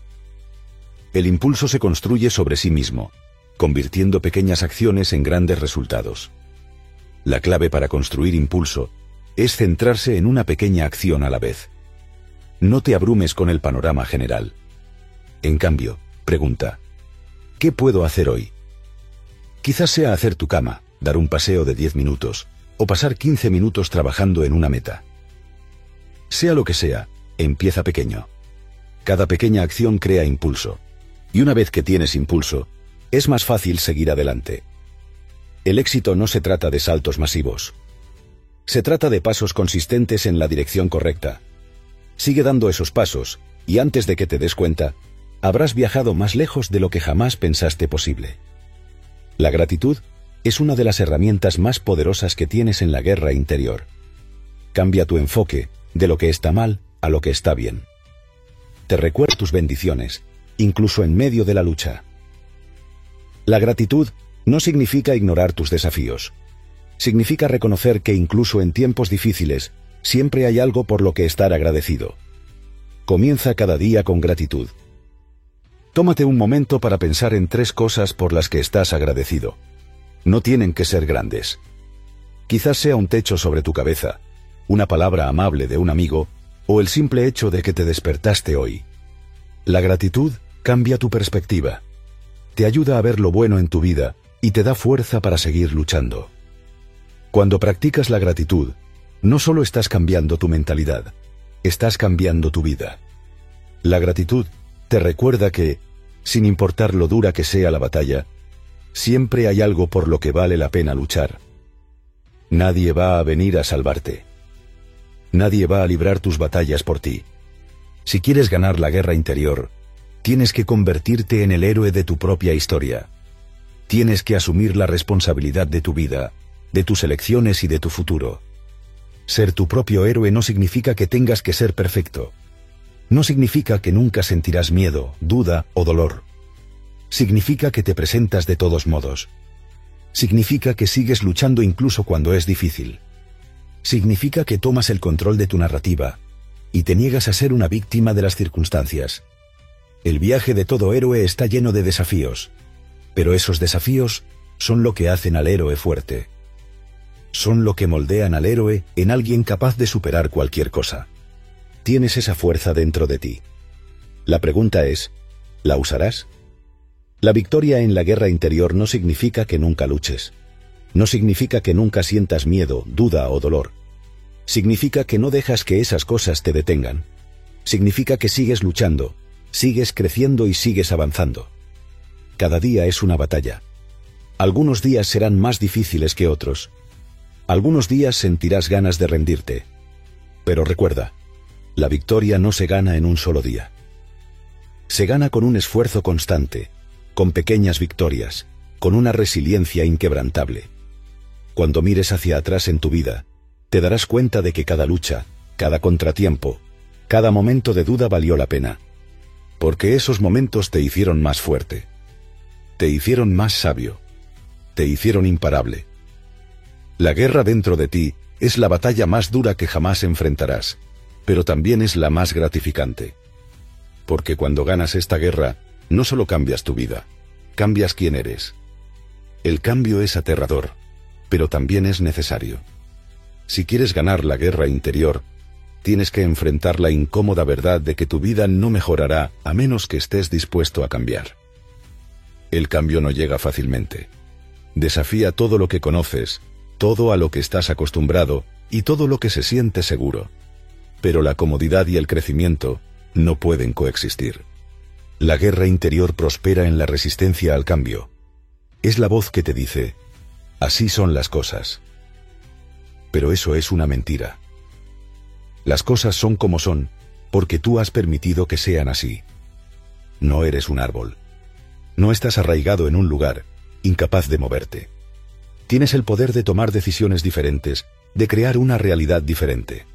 El impulso se construye sobre sí mismo, convirtiendo pequeñas acciones en grandes resultados. La clave para construir impulso es centrarse en una pequeña acción a la vez. No te abrumes con el panorama general. En cambio, pregunta, ¿qué puedo hacer hoy? Quizás sea hacer tu cama, dar un paseo de diez minutos, o pasar quince minutos trabajando en una meta. Sea lo que sea, empieza pequeño. Cada pequeña acción crea impulso. Y una vez que tienes impulso, es más fácil seguir adelante. El éxito no se trata de saltos masivos. Se trata de pasos consistentes en la dirección correcta. Sigue dando esos pasos, y antes de que te des cuenta, habrás viajado más lejos de lo que jamás pensaste posible. La gratitud es una de las herramientas más poderosas que tienes en la guerra interior. Cambia tu enfoque de lo que está mal a lo que está bien. Te recuerda tus bendiciones, incluso en medio de la lucha. La gratitud no significa ignorar tus desafíos. Significa reconocer que incluso en tiempos difíciles, siempre hay algo por lo que estar agradecido. Comienza cada día con gratitud. Tómate un momento para pensar en tres cosas por las que estás agradecido. No tienen que ser grandes. Quizás sea un techo sobre tu cabeza, una palabra amable de un amigo, o el simple hecho de que te despertaste hoy. La gratitud cambia tu perspectiva. Te ayuda a ver lo bueno en tu vida y te da fuerza para seguir luchando. Cuando practicas la gratitud, no solo estás cambiando tu mentalidad, estás cambiando tu vida. La gratitud te recuerda que, sin importar lo dura que sea la batalla, siempre hay algo por lo que vale la pena luchar. Nadie va a venir a salvarte. Nadie va a librar tus batallas por ti. Si quieres ganar la guerra interior, tienes que convertirte en el héroe de tu propia historia. Tienes que asumir la responsabilidad de tu vida, de tus elecciones y de tu futuro. Ser tu propio héroe no significa que tengas que ser perfecto. No significa que nunca sentirás miedo, duda o dolor. Significa que te presentas de todos modos. Significa que sigues luchando incluso cuando es difícil. Significa que tomas el control de tu narrativa y te niegas a ser una víctima de las circunstancias. El viaje de todo héroe está lleno de desafíos, pero esos desafíos son lo que hacen al héroe fuerte. Son lo que moldean al héroe en alguien capaz de superar cualquier cosa. Tienes esa fuerza dentro de ti. La pregunta es, ¿la usarás? La victoria en la guerra interior no significa que nunca luches. No significa que nunca sientas miedo, duda o dolor. Significa que no dejas que esas cosas te detengan. Significa que sigues luchando, sigues creciendo y sigues avanzando. Cada día es una batalla. Algunos días serán más difíciles que otros. Algunos días sentirás ganas de rendirte. Pero recuerda, la victoria no se gana en un solo día. Se gana con un esfuerzo constante, con pequeñas victorias, con una resiliencia inquebrantable. Cuando mires hacia atrás en tu vida, te darás cuenta de que cada lucha, cada contratiempo, cada momento de duda valió la pena. Porque esos momentos te hicieron más fuerte. Te hicieron más sabio. Te hicieron imparable. La guerra dentro de ti es la batalla más dura que jamás enfrentarás, pero también es la más gratificante. Porque cuando ganas esta guerra, no solo cambias tu vida, cambias quién eres. El cambio es aterrador, pero también es necesario. Si quieres ganar la guerra interior, tienes que enfrentar la incómoda verdad de que tu vida no mejorará a menos que estés dispuesto a cambiar. El cambio no llega fácilmente. Desafía todo lo que conoces, todo a lo que estás acostumbrado y todo lo que se siente seguro. Pero la comodidad y el crecimiento no pueden coexistir. La guerra interior prospera en la resistencia al cambio. Es la voz que te dice, así son las cosas. Pero eso es una mentira. Las cosas son como son, porque tú has permitido que sean así. No eres un árbol. No estás arraigado en un lugar, incapaz de moverte. Tienes el poder de tomar decisiones diferentes, de crear una realidad diferente.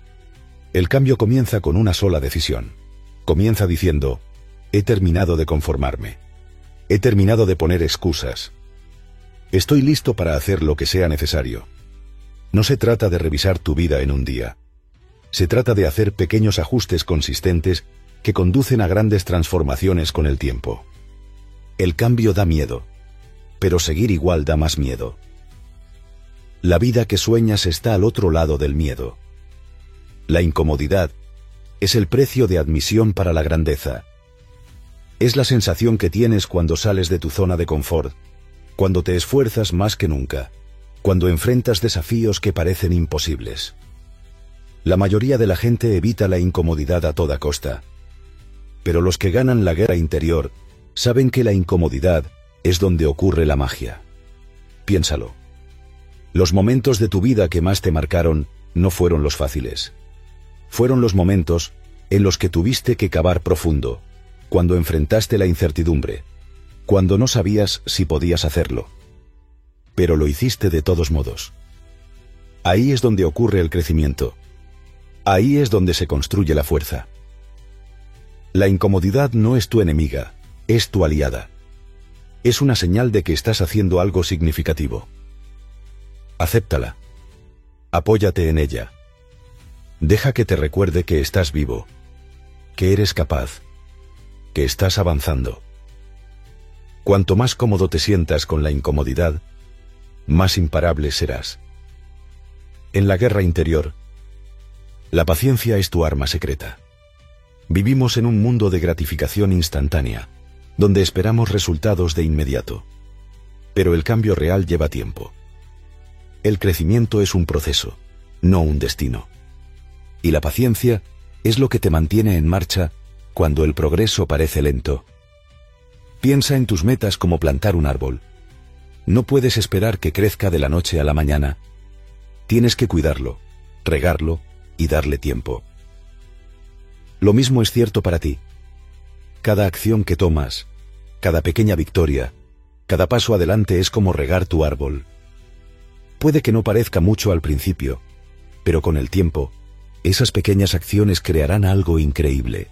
El cambio comienza con una sola decisión. Comienza diciendo, he terminado de conformarme. He terminado de poner excusas. Estoy listo para hacer lo que sea necesario. No se trata de revisar tu vida en un día. Se trata de hacer pequeños ajustes consistentes que conducen a grandes transformaciones con el tiempo. El cambio da miedo, pero seguir igual da más miedo. La vida que sueñas está al otro lado del miedo. La incomodidad es el precio de admisión para la grandeza. Es la sensación que tienes cuando sales de tu zona de confort, cuando te esfuerzas más que nunca, cuando enfrentas desafíos que parecen imposibles. La mayoría de la gente evita la incomodidad a toda costa. Pero los que ganan la guerra interior saben que la incomodidad es donde ocurre la magia. Piénsalo. Los momentos de tu vida que más te marcaron no fueron los fáciles. Fueron los momentos en los que tuviste que cavar profundo, cuando enfrentaste la incertidumbre, cuando no sabías si podías hacerlo. Pero lo hiciste de todos modos. Ahí es donde ocurre el crecimiento. Ahí es donde se construye la fuerza. La incomodidad no es tu enemiga, es tu aliada. Es una señal de que estás haciendo algo significativo. Acéptala. Apóyate en ella. Deja que te recuerde que estás vivo, que eres capaz, que estás avanzando. Cuanto más cómodo te sientas con la incomodidad, más imparable serás. En la guerra interior, la paciencia es tu arma secreta. Vivimos en un mundo de gratificación instantánea, donde esperamos resultados de inmediato. Pero el cambio real lleva tiempo. El crecimiento es un proceso, no un destino. Y la paciencia es lo que te mantiene en marcha cuando el progreso parece lento. Piensa en tus metas como plantar un árbol. No puedes esperar que crezca de la noche a la mañana. Tienes que cuidarlo, regarlo y darle tiempo. Lo mismo es cierto para ti. Cada acción que tomas, cada pequeña victoria, cada paso adelante es como regar tu árbol. Puede que no parezca mucho al principio, pero con el tiempo, esas pequeñas acciones crearán algo increíble.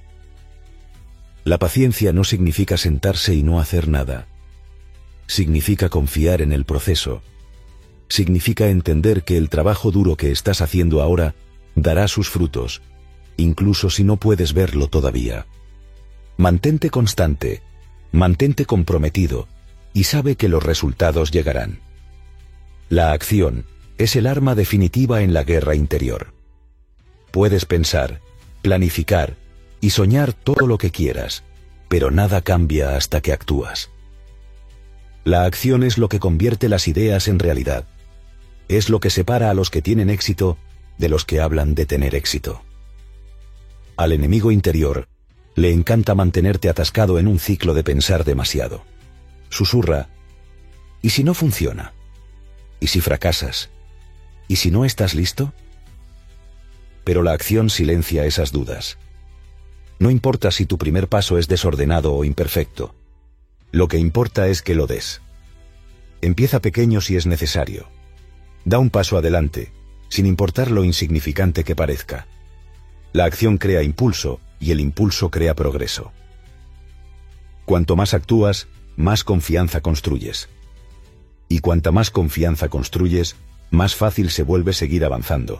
La paciencia no significa sentarse y no hacer nada. Significa confiar en el proceso. Significa entender que el trabajo duro que estás haciendo ahora dará sus frutos, incluso si no puedes verlo todavía. Mantente constante, mantente comprometido y sabe que los resultados llegarán. La acción es el arma definitiva en la guerra interior. Puedes pensar, planificar y soñar todo lo que quieras, pero nada cambia hasta que actúas. La acción es lo que convierte las ideas en realidad. Es lo que separa a los que tienen éxito de los que hablan de tener éxito. Al enemigo interior le encanta mantenerte atascado en un ciclo de pensar demasiado. Susurra: ¿y si no funciona? ¿Y si fracasas? ¿Y si no estás listo? Pero la acción silencia esas dudas. No importa si tu primer paso es desordenado o imperfecto. Lo que importa es que lo des. Empieza pequeño si es necesario. Da un paso adelante, sin importar lo insignificante que parezca. La acción crea impulso, y el impulso crea progreso. Cuanto más actúas, más confianza construyes. Y cuanta más confianza construyes, más fácil se vuelve seguir avanzando.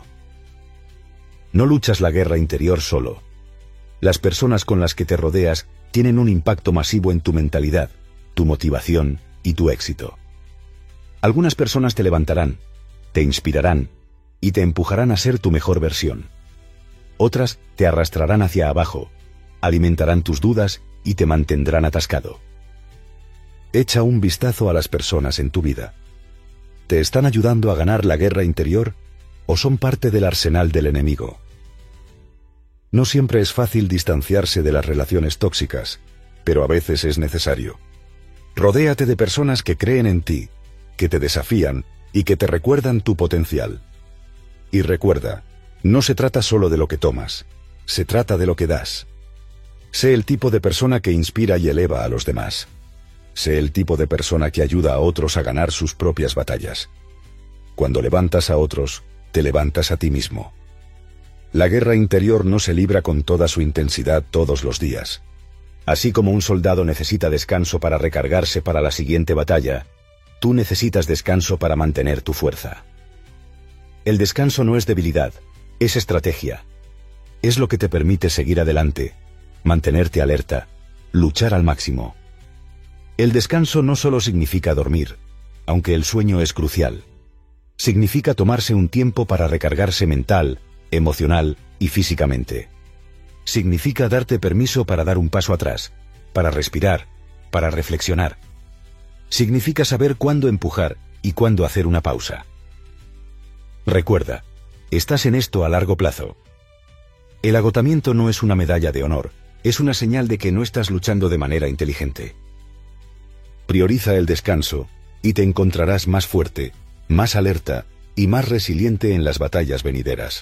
No luchas la guerra interior solo. Las personas con las que te rodeas tienen un impacto masivo en tu mentalidad, tu motivación y tu éxito. Algunas personas te levantarán, te inspirarán y te empujarán a ser tu mejor versión. Otras te arrastrarán hacia abajo, alimentarán tus dudas y te mantendrán atascado. Echa un vistazo a las personas en tu vida. ¿Te están ayudando a ganar la guerra interior o son parte del arsenal del enemigo? No siempre es fácil distanciarse de las relaciones tóxicas, pero a veces es necesario. Rodéate de personas que creen en ti, que te desafían y que te recuerdan tu potencial. Y recuerda, no se trata solo de lo que tomas, se trata de lo que das. Sé el tipo de persona que inspira y eleva a los demás. Sé el tipo de persona que ayuda a otros a ganar sus propias batallas. Cuando levantas a otros, te levantas a ti mismo. La guerra interior no se libra con toda su intensidad todos los días. Así como un soldado necesita descanso para recargarse para la siguiente batalla, tú necesitas descanso para mantener tu fuerza. El descanso no es debilidad, es estrategia. Es lo que te permite seguir adelante, mantenerte alerta, luchar al máximo. El descanso no solo significa dormir, aunque el sueño es crucial. Significa tomarse un tiempo para recargarse mental, emocional y físicamente. Significa darte permiso para dar un paso atrás, para respirar, para reflexionar. Significa saber cuándo empujar y cuándo hacer una pausa. Recuerda, estás en esto a largo plazo. El agotamiento no es una medalla de honor, es una señal de que no estás luchando de manera inteligente. Prioriza el descanso, y te encontrarás más fuerte, más alerta y más resiliente en las batallas venideras.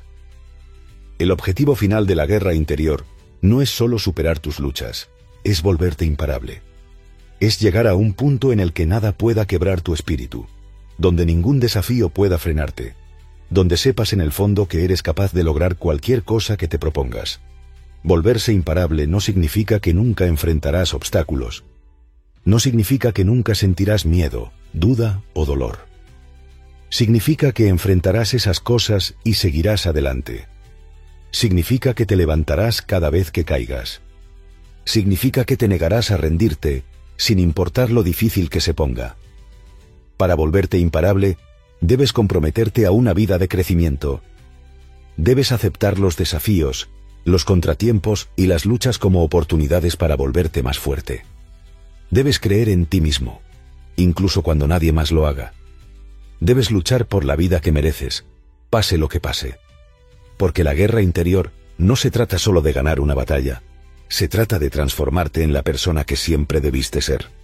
El objetivo final de la guerra interior no es solo superar tus luchas, es volverte imparable. Es llegar a un punto en el que nada pueda quebrar tu espíritu, donde ningún desafío pueda frenarte, donde sepas en el fondo que eres capaz de lograr cualquier cosa que te propongas. Volverse imparable no significa que nunca enfrentarás obstáculos. No significa que nunca sentirás miedo, duda o dolor. Significa que enfrentarás esas cosas y seguirás adelante. Significa que te levantarás cada vez que caigas. Significa que te negarás a rendirte, sin importar lo difícil que se ponga. Para volverte imparable, debes comprometerte a una vida de crecimiento. Debes aceptar los desafíos, los contratiempos y las luchas como oportunidades para volverte más fuerte. Debes creer en ti mismo, incluso cuando nadie más lo haga. Debes luchar por la vida que mereces, pase lo que pase. Porque la guerra interior no se trata solo de ganar una batalla, se trata de transformarte en la persona que siempre debiste ser.